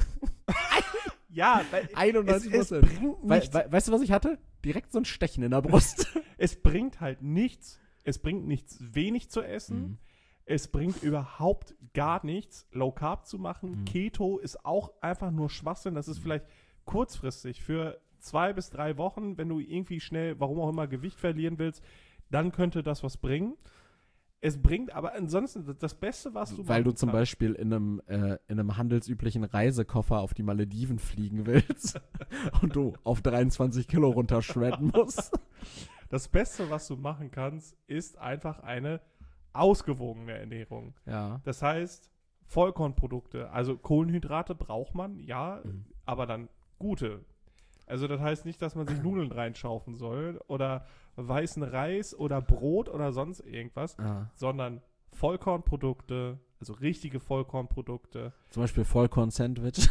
Ja, weil 91%. es bringt nichts. Weißt du, was ich hatte? Direkt so ein Stechen in der Brust. Es bringt halt nichts. Es bringt nichts, wenig zu essen. Es bringt überhaupt gar nichts, Low Carb zu machen. Keto ist auch einfach nur Schwachsinn. Das ist vielleicht kurzfristig für 2 bis 3 Wochen, wenn du irgendwie schnell, warum auch immer, Gewicht verlieren willst, dann könnte das was bringen. Es bringt aber ansonsten das Beste, was du Weil du machen zum kannst. Beispiel in einem handelsüblichen Reisekoffer auf die Malediven fliegen willst und du auf 23 Kilo runterschredden musst. Das Beste, was du machen kannst, ist einfach eine ausgewogene Ernährung. Ja. Das heißt, Vollkornprodukte, also Kohlenhydrate braucht man, ja, aber dann gute. Also das heißt nicht, dass man sich Nudeln reinschaufen soll oder weißen Reis oder Brot oder sonst irgendwas, sondern Vollkornprodukte, also richtige Vollkornprodukte. Zum Beispiel Vollkorn-Sandwich.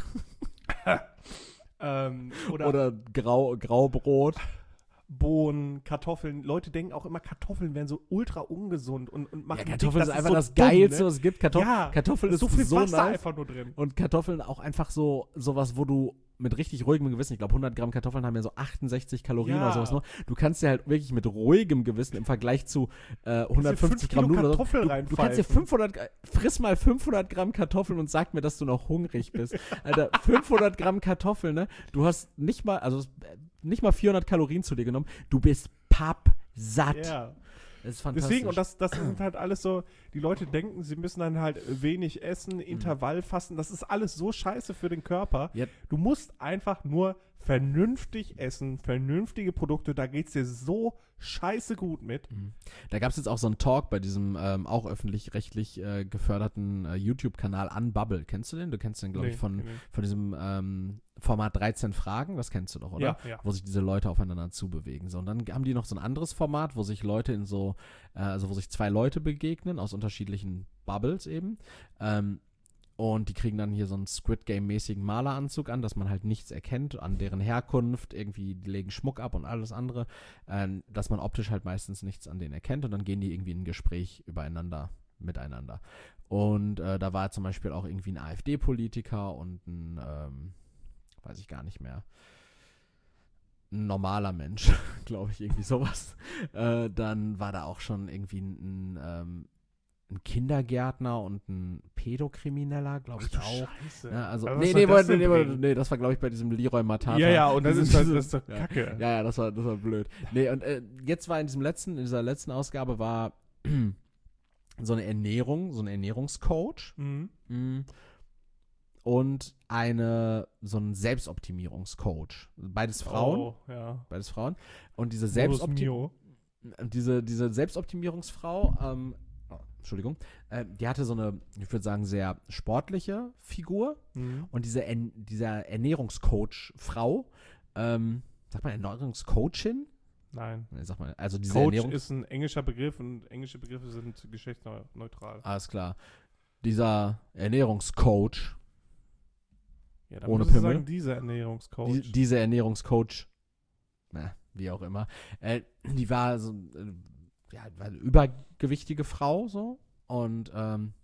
Oder Graubrot. Bohnen, Kartoffeln. Leute denken auch immer, Kartoffeln wären so ultra ungesund und machen ja, Kartoffeln sind einfach so das dumm, Geilste, ne? was es gibt. Kartoffeln ist so viel so Wasser nice. einfach nur drin. Und Kartoffeln auch einfach sowas, wo du mit richtig ruhigem Gewissen, ich glaube 100 Gramm Kartoffeln haben ja so 68 Kalorien oder sowas nur. Du kannst dir halt wirklich mit ruhigem Gewissen im Vergleich zu 150 Gramm Nudeln oder so, du kannst dir friss mal 500 Gramm Kartoffeln und sag mir, dass du noch hungrig bist. Alter, 500 Gramm Kartoffeln, ne? Du hast nicht mal 400 Kalorien zu dir genommen. Du bist pappsatt. Ja. Das ist fantastisch. Deswegen, und das sind halt alles so, die Leute denken, sie müssen dann halt wenig essen, Intervallfasten, das ist alles so scheiße für den Körper. Ja. Du musst einfach nur vernünftig essen, vernünftige Produkte, da geht's dir so scheiße gut mit. Da gab es jetzt auch so einen Talk bei diesem auch öffentlich-rechtlich geförderten YouTube-Kanal Unbubble. Kennst du den? Du kennst den, glaube ich, von diesem Format 13 Fragen, das kennst du doch, oder? Ja. Wo sich diese Leute aufeinander zubewegen. So, und dann haben die noch so ein anderes Format, wo sich Leute wo sich 2 Leute begegnen, aus unterschiedlichen Bubbles eben. Und die kriegen dann hier so einen Squid Game-mäßigen Maleranzug an, dass man halt nichts erkennt an deren Herkunft. Irgendwie, die legen Schmuck ab und alles andere. Dass man optisch halt meistens nichts an denen erkennt. Und dann gehen die irgendwie in ein Gespräch miteinander. Und da war zum Beispiel auch irgendwie ein AfD-Politiker und ein, weiß ich gar nicht mehr, ein normaler Mensch, glaube ich, irgendwie sowas. Dann war da auch schon irgendwie ein ein Kindergärtner und ein Pädokrimineller, glaube ich auch. Scheiße. Ja, also, Aber nee, was soll das denn bringen? nee, das war, glaube ich, bei diesem Leroy Matata. Ja, und das ist Diese- doch ja. Kacke. Ja, das war blöd. Nee, und jetzt war in dieser letzten Ausgabe war so eine Ernährungscoach und so ein Selbstoptimierungscoach. Beides Frauen. Oh, ja. Beides Frauen. Und diese Modus Mio. diese Selbstoptimierungsfrau, Entschuldigung, die hatte so eine, ich würde sagen, sehr sportliche Figur. Und dieser Ernährungscoach-Frau, sagt man Ernährungscoachin? Nein. Nee, sag mal, also diese Coach ist ein englischer Begriff und englische Begriffe sind geschlechtsneutral. Alles klar. Dieser Ernährungscoach, Ja, dann ohne musst du Pimmel. sagen, dieser Ernährungscoach. diese Ernährungscoach, wie auch immer, die war so, war eine übergewichtige Frau so und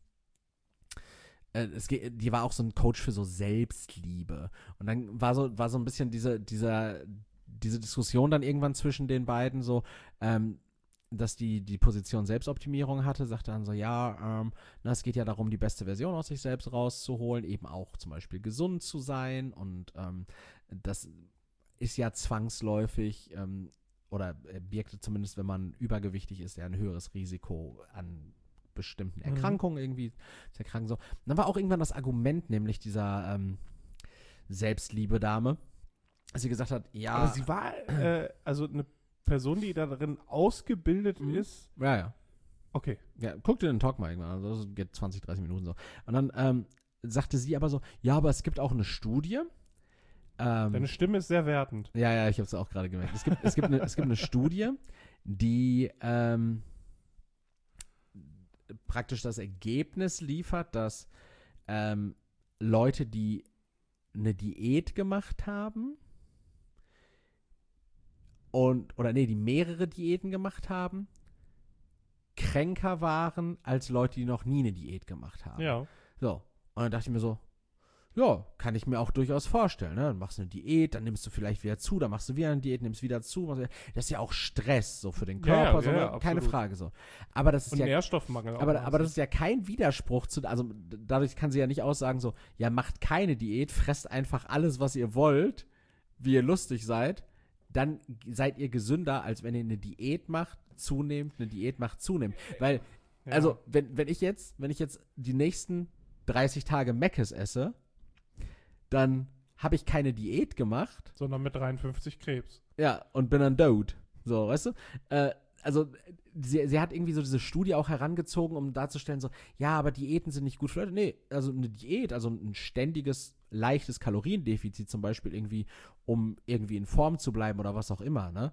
die war auch so ein Coach für so Selbstliebe. Und dann war so ein bisschen diese Diskussion dann irgendwann zwischen den beiden so, dass die Position Selbstoptimierung hatte, sagte dann so, es geht ja darum, die beste Version aus sich selbst rauszuholen, eben auch zum Beispiel gesund zu sein und das ist ja zwangsläufig oder birgt zumindest, wenn man übergewichtig ist, ja ein höheres Risiko an bestimmten Erkrankungen irgendwie zu erkranken. So. Und dann war auch irgendwann das Argument, nämlich dieser Selbstliebe-Dame, dass sie gesagt hat, ja. Aber sie war also eine Person, die darin ausgebildet ist. Ja. Okay. Ja, guck dir den Talk mal irgendwann an. Das geht 20, 30 Minuten so. Und dann sagte sie aber so, ja, aber es gibt auch eine Studie. Deine Stimme ist sehr wertend. Ja, ich habe es auch gerade gemerkt. Es gibt eine Studie, die praktisch das Ergebnis liefert, dass Leute, die eine Diät gemacht haben, die mehrere Diäten gemacht haben, kränker waren als Leute, die noch nie eine Diät gemacht haben. Ja. So, und dann dachte ich mir so, ja, kann ich mir auch durchaus vorstellen. Ne? Dann machst du eine Diät, dann nimmst du vielleicht wieder zu, dann machst du wieder eine Diät, nimmst wieder zu. Das ist ja auch Stress so für den Körper, keine Frage so. Aber das ist und ja Nährstoffmangel auch. Aber das ist ja kein Widerspruch also dadurch kann sie ja nicht aussagen so, ja, macht keine Diät, fresst einfach alles, was ihr wollt, wie ihr lustig seid, dann seid ihr gesünder, als wenn ihr eine Diät macht, zunehmend. Weil, also, wenn ich jetzt die nächsten 30 Tage Meckes esse, dann habe ich keine Diät gemacht. Sondern mit 53 Krebs. Ja, und bin dann tot. So, weißt du? Also, sie hat irgendwie so diese Studie auch herangezogen, um darzustellen, so, ja, aber Diäten sind nicht gut für Leute. Nee, also eine Diät, also ein ständiges, leichtes Kaloriendefizit zum Beispiel irgendwie, um irgendwie in Form zu bleiben oder was auch immer, ne?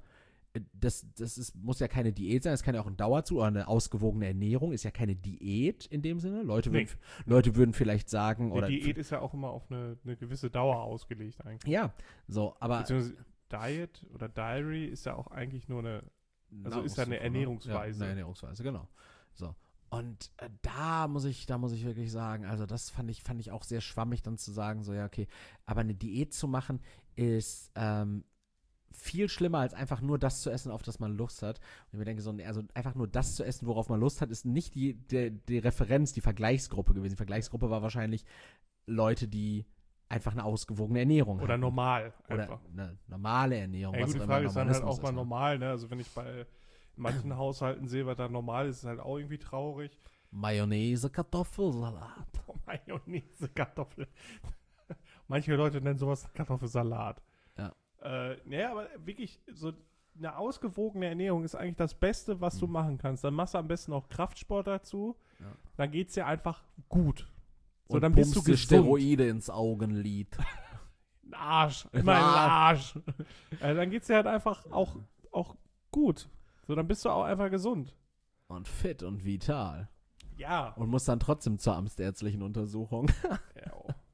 Muss ja keine Diät sein, es kann ja auch ein Dauerzug oder eine ausgewogene Ernährung, ist ja keine Diät in dem Sinne. Leute würden vielleicht sagen, Die oder Diät ist ja auch immer auf eine gewisse Dauer ausgelegt eigentlich. ja, so, aber Beziehungsweise Diet oder Diary ist ja auch eigentlich nur ist ja eine Ernährungsweise. Ja, eine Ernährungsweise, genau. So. Und da muss ich wirklich sagen, also das fand ich auch sehr schwammig, dann zu sagen, so, ja, okay, aber eine Diät zu machen ist viel schlimmer, als einfach nur das zu essen, auf das man Lust hat. Und ich mir denke, also einfach nur das zu essen, worauf man Lust hat, ist nicht die Referenz, die Vergleichsgruppe gewesen. Die Vergleichsgruppe war wahrscheinlich Leute, die einfach eine ausgewogene Ernährung Oder hatten. normal Oder einfach. eine normale Ernährung. Ja, was gut, die auch Frage immer ist dann halt Normalismus auch mal ist, ne? normal, ne? Also wenn ich bei manchen Haushalten sehe, was da normal ist, ist halt auch irgendwie traurig. Mayonnaise, Kartoffelsalat. Mayonnaise, Kartoffel. Manche Leute nennen sowas Kartoffelsalat. Ja. Naja, aber wirklich, so eine ausgewogene Ernährung ist eigentlich das Beste, was du machen kannst. Dann machst du am besten auch Kraftsport dazu. Ja. Dann geht's dir einfach gut. So, und dann bist du gesund. Steroide ins Augenlid. Arsch. Immer in den Arsch. Dann geht's dir halt einfach auch gut. So, dann bist du auch einfach gesund. Und fit und vital. Ja. Und musst dann trotzdem zur amtsärztlichen Untersuchung. Ja.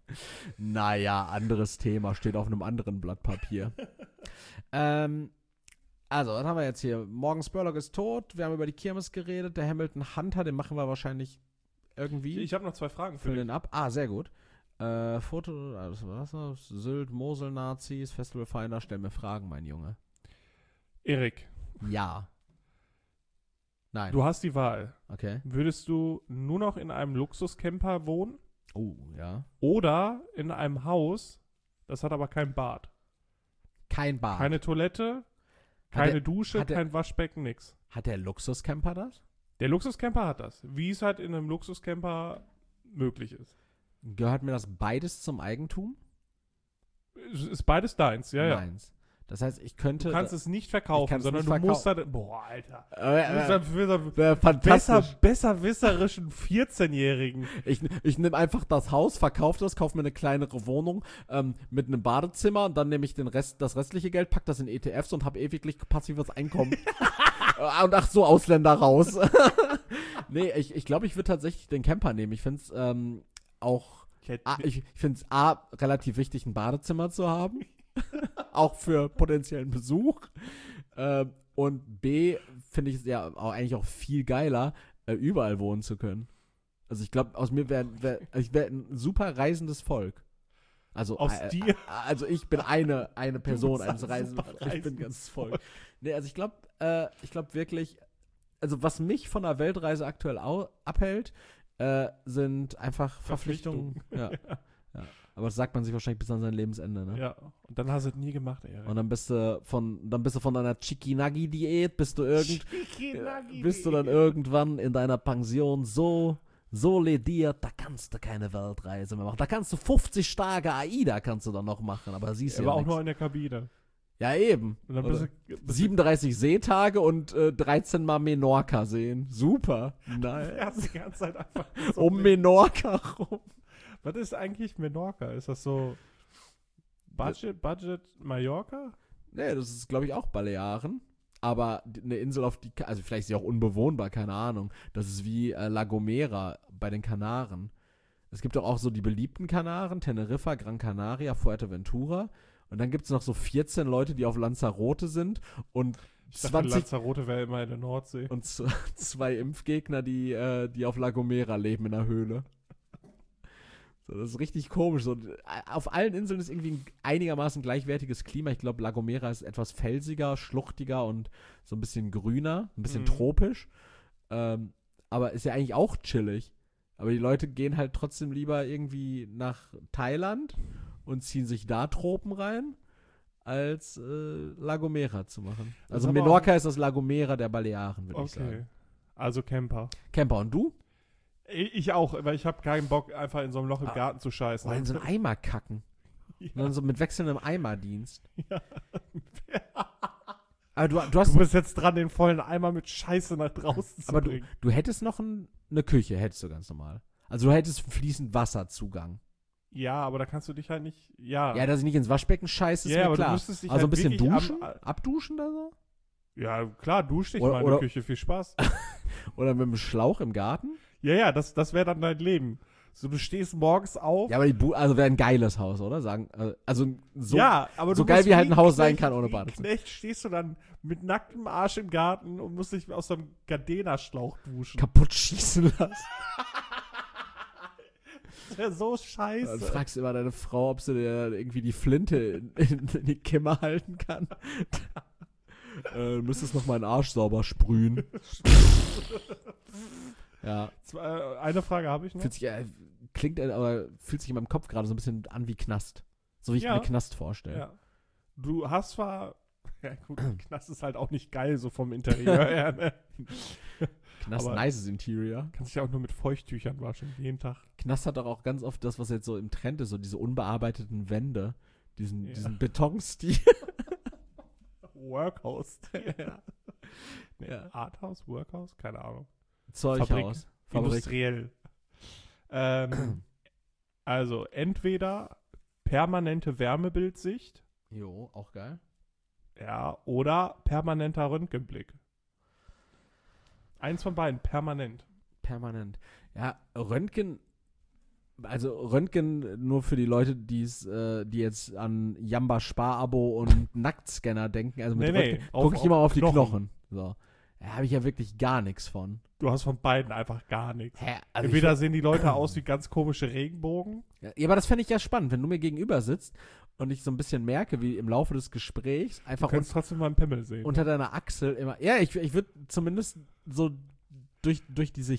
Naja, anderes Thema, steht auf einem anderen Blatt Papier. Also, was haben wir jetzt hier? Morgan Spurlock ist tot, wir haben über die Kirmes geredet, der Hamilton Hunter, den machen wir wahrscheinlich irgendwie. Ich habe noch 2 Fragen für dich. Den ab. Sehr gut. Foto, was? Sylt, Mosel, Nazis, Festival Finder, stell mir Fragen, mein Junge. Erik. Ja. Nein. Du hast die Wahl. Okay. Würdest du nur noch in einem Luxuscamper wohnen Oh, ja. oder in einem Haus, das hat aber kein Bad? Kein Bad. Keine Toilette, Hat keine der- Dusche, hat der- kein Waschbecken, nix. Hat der Luxuscamper das? Der Luxuscamper hat das. Wie es halt in einem Luxuscamper möglich ist. Gehört mir das beides zum Eigentum? Ist beides deins, ja. Meins. Das heißt, ich könnte. Du kannst es nicht Ich verkaufen, kann's sondern nicht du musst da. Boah, Alter. Fantastisch. Besserwisserischen 14-Jährigen. Ich nehme einfach das Haus, verkaufe das, kaufe mir eine kleinere Wohnung mit einem Badezimmer und dann nehme ich das restliche Geld, pack das in ETFs und habe ewiglich passives Einkommen. Und ach so, Ausländer raus. Nee, ich glaube, ich würde tatsächlich den Camper nehmen. Ich finde es auch. Ich finde es relativ wichtig, ein Badezimmer zu haben. Auch für potenziellen Besuch. Und B, finde ich es ja eigentlich auch viel geiler, überall wohnen zu können. Also ich glaube, aus mir ich wäre ein super reisendes Volk. Also, Aus dir? Also ich bin eine Person bist eines ein reisenden super Volkes. Ich bin reisendes ganz Volk. Nee, also ich glaube wirklich, also was mich von der Weltreise aktuell abhält, sind einfach Verpflichtungen. Ja. Aber das sagt man sich wahrscheinlich bis an sein Lebensende, ne? Ja, und dann hast du es nie gemacht, Erik. Und dann bist du von deiner Chicky-Nuggy-Diät, bist du dann irgendwann in deiner Pension so lediert, da kannst du keine Weltreise mehr machen. Da kannst du 50 Tage AIDA kannst du dann noch machen, aber siehst du aber ja auch nix. nur in der Kabine. Ja, eben. Und dann bist du 37 Seetage und 13 Mal Menorca sehen. Super. Nein. die ganze Zeit einfach Um Menorca rum. Was ist eigentlich Menorca? Ist das so Budget Mallorca? Nee, das ist, glaube ich, auch Balearen. Aber eine Insel, also vielleicht ist sie auch unbewohnbar, keine Ahnung. Das ist wie La Gomera bei den Kanaren. Es gibt doch auch so die beliebten Kanaren, Teneriffa, Gran Canaria, Fuerteventura. Und dann gibt es noch so 14 Leute, die auf Lanzarote sind und Ich dachte, Lanzarote wäre immer in der Nordsee. und 2 Impfgegner, die auf La Gomera leben in der Höhle. So, das ist richtig komisch. So, auf allen Inseln ist irgendwie ein einigermaßen gleichwertiges Klima. Ich glaube, La Gomera ist etwas felsiger, schluchtiger und so ein bisschen grüner, ein bisschen tropisch. Aber ist ja eigentlich auch chillig. Aber die Leute gehen halt trotzdem lieber irgendwie nach Thailand und ziehen sich da Tropen rein, als La Gomera zu machen. Also aber Menorca ist das La Gomera der Balearen, würde ich sagen. Also Camper. Camper, und du? Ich auch, weil ich habe keinen Bock, einfach in so einem Loch im Garten zu scheißen. Oder in so einen Eimer kacken. Und dann so mit wechselndem Eimerdienst. Ja. Aber du hast. Du bist jetzt dran, den vollen Eimer mit Scheiße nach draußen zu Aber bringen. du hättest noch eine Küche, hättest du ganz normal. Also du hättest fließend Wasserzugang. Ja, aber da kannst du dich halt nicht. Ja, Ja, dass ich nicht ins Waschbecken scheiße, ist ja, mir aber klar. du müsstest dich Also ein halt bisschen wirklich duschen? Abduschen oder so? Ja, klar, dusch dich Oder- mal in der oder- Küche, viel Spaß. Oder mit einem Schlauch im Garten? Ja, das wäre dann dein Leben. So, du stehst morgens auf. Ja, aber also wäre ein geiles Haus, oder? Also so. Ja, aber so du geil musst wie halt ein Haus sein Knecht- kann ohne wie ein Badezimmer. Knecht stehst du dann mit nacktem Arsch im Garten und musst dich aus so einem Gardena-Schlauch duschen. Kaputt schießen lassen. Das wäre so Dann scheiße. fragst du immer deine Frau, ob sie dir irgendwie die Flinte in die Kimme halten kann. Du müsstest noch mal den Arsch sauber sprühen. Ja. Eine Frage habe ich noch. Fühlt sich in meinem Kopf gerade so ein bisschen an wie Knast. So wie ich Ja. mir Knast vorstelle. Ja. Du hast zwar. Ja, gut, Knast ist halt auch nicht geil, so vom Interieur her. Ne? Knast, Aber- nices Interior. Kannst dich ja auch nur mit Feuchttüchern waschen, jeden Tag. Knast hat doch auch ganz oft das, was jetzt so im Trend ist, so diese unbearbeiteten Wände. Diesen Betonstil. Workhouse. Ja. Nee, Ja. Arthouse, Workhouse, keine Ahnung. Zeughaus. Fabrik. Industriell. Also, entweder permanente Wärmebildsicht, Jo, auch geil. ja, oder permanenter Röntgenblick. Eins von beiden, permanent. Permanent. Ja, Röntgen nur für die Leute, die jetzt an Jamba Sparabo und Nacktscanner denken. Also mit Nee, Röntgen auf- gucke ich auf immer auf die Knochen. Knochen. So. Da habe ich ja wirklich gar nichts von. Du hast von beiden einfach gar nichts. Hä? Also Entweder sehen die Leute aus wie ganz komische Regenbogen. ja, aber das fände ich ja spannend, wenn du mir gegenüber sitzt und ich so ein bisschen merke, wie im Laufe des Gesprächs Du einfach kannst trotzdem mal einen Pimmel sehen. unter deiner Achsel immer. Ja, ich würde zumindest so durch diese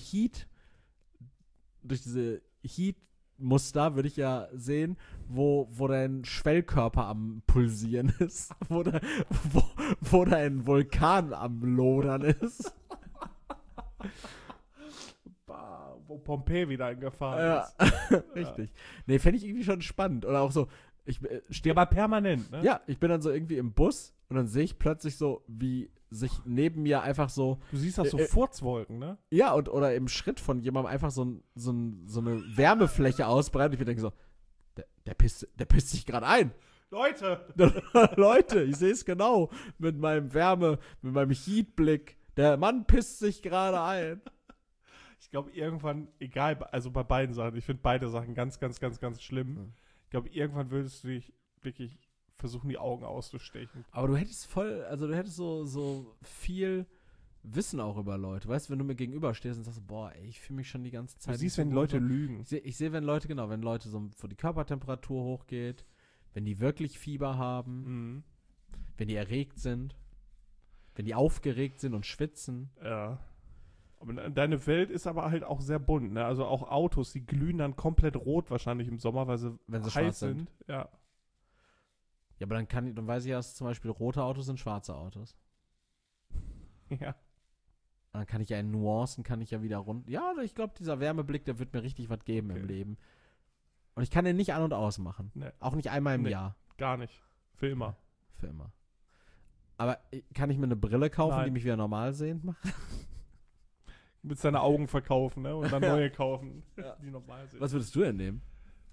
Heat-Muster würde ich ja sehen, wo dein Schwellkörper am Pulsieren ist, wo dein Vulkan am Lodern ist. Wo Pompeii wieder eingefahren Ja, ist. richtig. Nee, fände ich irgendwie schon spannend. Oder auch so, ich stehe Aber permanent, ne? Ja, ich bin dann so irgendwie im Bus und dann sehe ich plötzlich so, wie sich neben mir einfach so, Du siehst das so Furzwolken, ne? ja, oder im Schritt von jemandem einfach so eine Wärmefläche ausbreitet. Ich mir denke so, der pisst sich gerade ein. Leute! Leute, ich sehe es genau mit meinem Heatblick. Der Mann pisst sich gerade ein. Ich glaube, irgendwann, egal, also bei beiden Sachen, ich finde beide Sachen ganz, ganz, ganz, ganz schlimm. Mhm. Ich glaube, irgendwann würdest du dich wirklich versuchen, die Augen auszustechen. Aber du hättest so viel Wissen auch über Leute. Weißt du, wenn du mir gegenüberstehst und sagst, boah, ey, ich fühle mich schon die ganze Zeit. Du siehst, nicht wenn so Leute gut. lügen. Ich sehe, wenn Leute so, wo die Körpertemperatur hochgeht, wenn die wirklich Fieber haben, Mhm. wenn die erregt sind, wenn die aufgeregt sind und schwitzen. Ja. Aber deine Welt ist aber halt auch sehr bunt, ne? Also auch Autos, die glühen dann komplett rot wahrscheinlich im Sommer, weil sie, Wenn sie heiß schwarz sind. Ja. Ja, aber dann weiß ich ja, dass zum Beispiel rote Autos sind schwarze Autos. Ja. Dann kann ich ja in Nuancen, wieder rund. Ja, ich glaube, dieser Wärmeblick, der wird mir richtig was geben im Leben. Und ich kann den nicht an- und ausmachen. Nee. Auch nicht einmal im Nee. Jahr. Gar nicht. Für immer. Für immer. Aber kann ich mir eine Brille kaufen, Nein. die mich wieder normal sehend macht? Du willst deine Augen verkaufen, ne? Und dann Ja. neue kaufen, Ja. die normal sind. Was würdest du denn nehmen?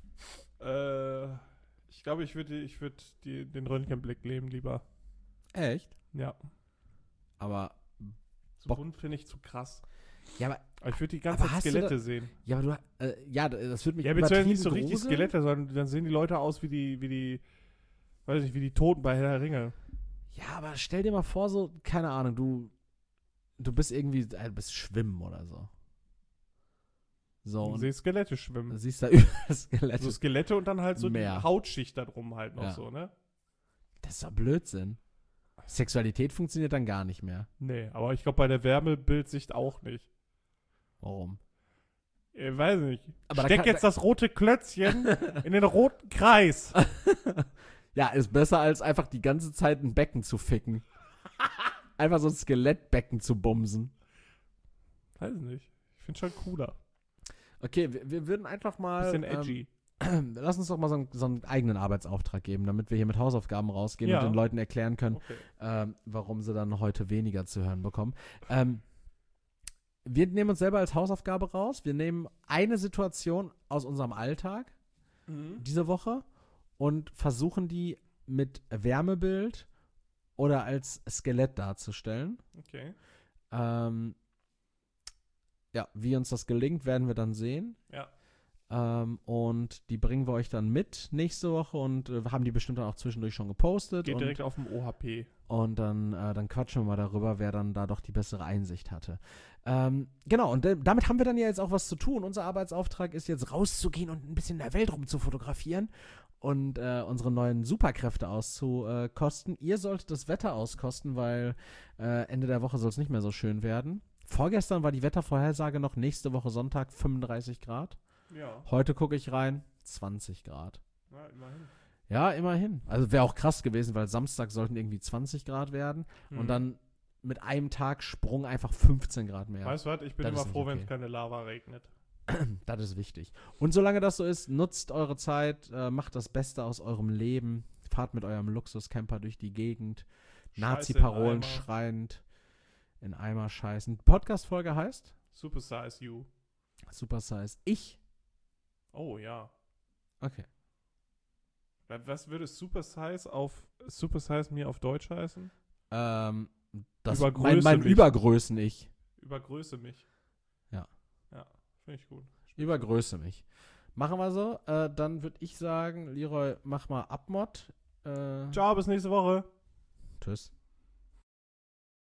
Ich glaube, ich würde den Röntgenblick nehmen lieber. Echt? Ja. Aber, Zu Bock. bunt finde ich zu krass. ja, aber Aber ich würde die ganze Aber Zeit hast du Skelette sehen. das würde mich Ja, beziehungsweise nicht so übertrieben richtig gruseln. Skelette, sondern dann sehen die Leute aus wie die, weiß nicht, wie die Toten bei Herr der Ringe. Ja, aber stell dir mal vor, so, keine Ahnung, du bist irgendwie, du bist schwimmen oder so. So, Du und siehst Skelette schwimmen. siehst da über Skelette. So Skelette und dann halt so Meer. die Hautschicht da drum halt noch Ja. so, ne? Das ist doch Blödsinn. Sexualität funktioniert dann gar nicht mehr. Nee, aber ich glaube bei der Wärmebildsicht auch nicht. Warum? Ich weiß nicht. Aber da Steck kann- jetzt das rote Klötzchen in den roten Kreis. Ja, ist besser als einfach die ganze Zeit ein Becken zu ficken. Einfach so ein Skelettbecken zu bumsen. Weiß nicht. Ich finde schon cooler. Okay, wir würden einfach mal. Bisschen edgy. Lass uns doch mal so einen eigenen Arbeitsauftrag geben, damit wir hier mit Hausaufgaben rausgehen Ja. und den Leuten erklären können, Okay. warum sie dann heute weniger zu hören bekommen. Wir nehmen uns selber als Hausaufgabe raus. Wir nehmen eine Situation aus unserem Alltag diese Woche und versuchen die mit Wärmebild oder als Skelett darzustellen. Okay. Ja, wie uns das gelingt, werden wir dann sehen. Ja. Und die bringen wir euch dann mit nächste Woche und haben die bestimmt dann auch zwischendurch schon gepostet. Geht und direkt auf dem OHP. und dann quatschen wir mal darüber, wer dann da doch die bessere Einsicht hatte. Genau, und damit haben wir dann ja jetzt auch was zu tun. Unser Arbeitsauftrag ist jetzt rauszugehen und ein bisschen in der Welt rum zu fotografieren und unsere neuen Superkräfte auszukosten. Ihr solltet das Wetter auskosten, weil Ende der Woche soll es nicht mehr so schön werden. Vorgestern war die Wettervorhersage noch, nächste Woche Sonntag 35 Grad. Ja. Heute gucke ich rein, 20 Grad. Na, immerhin. Ja, immerhin. Also wäre auch krass gewesen, weil Samstag sollten irgendwie 20 Grad werden und dann mit einem Tag Sprung einfach 15 Grad mehr. Weißt du was? Ich bin Das immer ist froh, nicht wenn okay. es keine Lava regnet. Das ist wichtig. Und solange das so ist, nutzt eure Zeit, macht das Beste aus eurem Leben, fahrt mit eurem Luxuscamper durch die Gegend, Nazi-Parolen Scheiße in Eimer. schreiend, in Eimer scheißen. Podcast-Folge heißt Super Size You. Super Size. Ich. Oh ja. Okay. Was würde Super Size mir auf Deutsch heißen? Das Übergröße mein mich. Übergrößen ich. Übergröße mich. Ja. Ja, finde ich gut. Übergröße mich. Machen wir so. Dann würde ich sagen, Leroy, mach mal Abmod. Ciao, bis nächste Woche. Tschüss.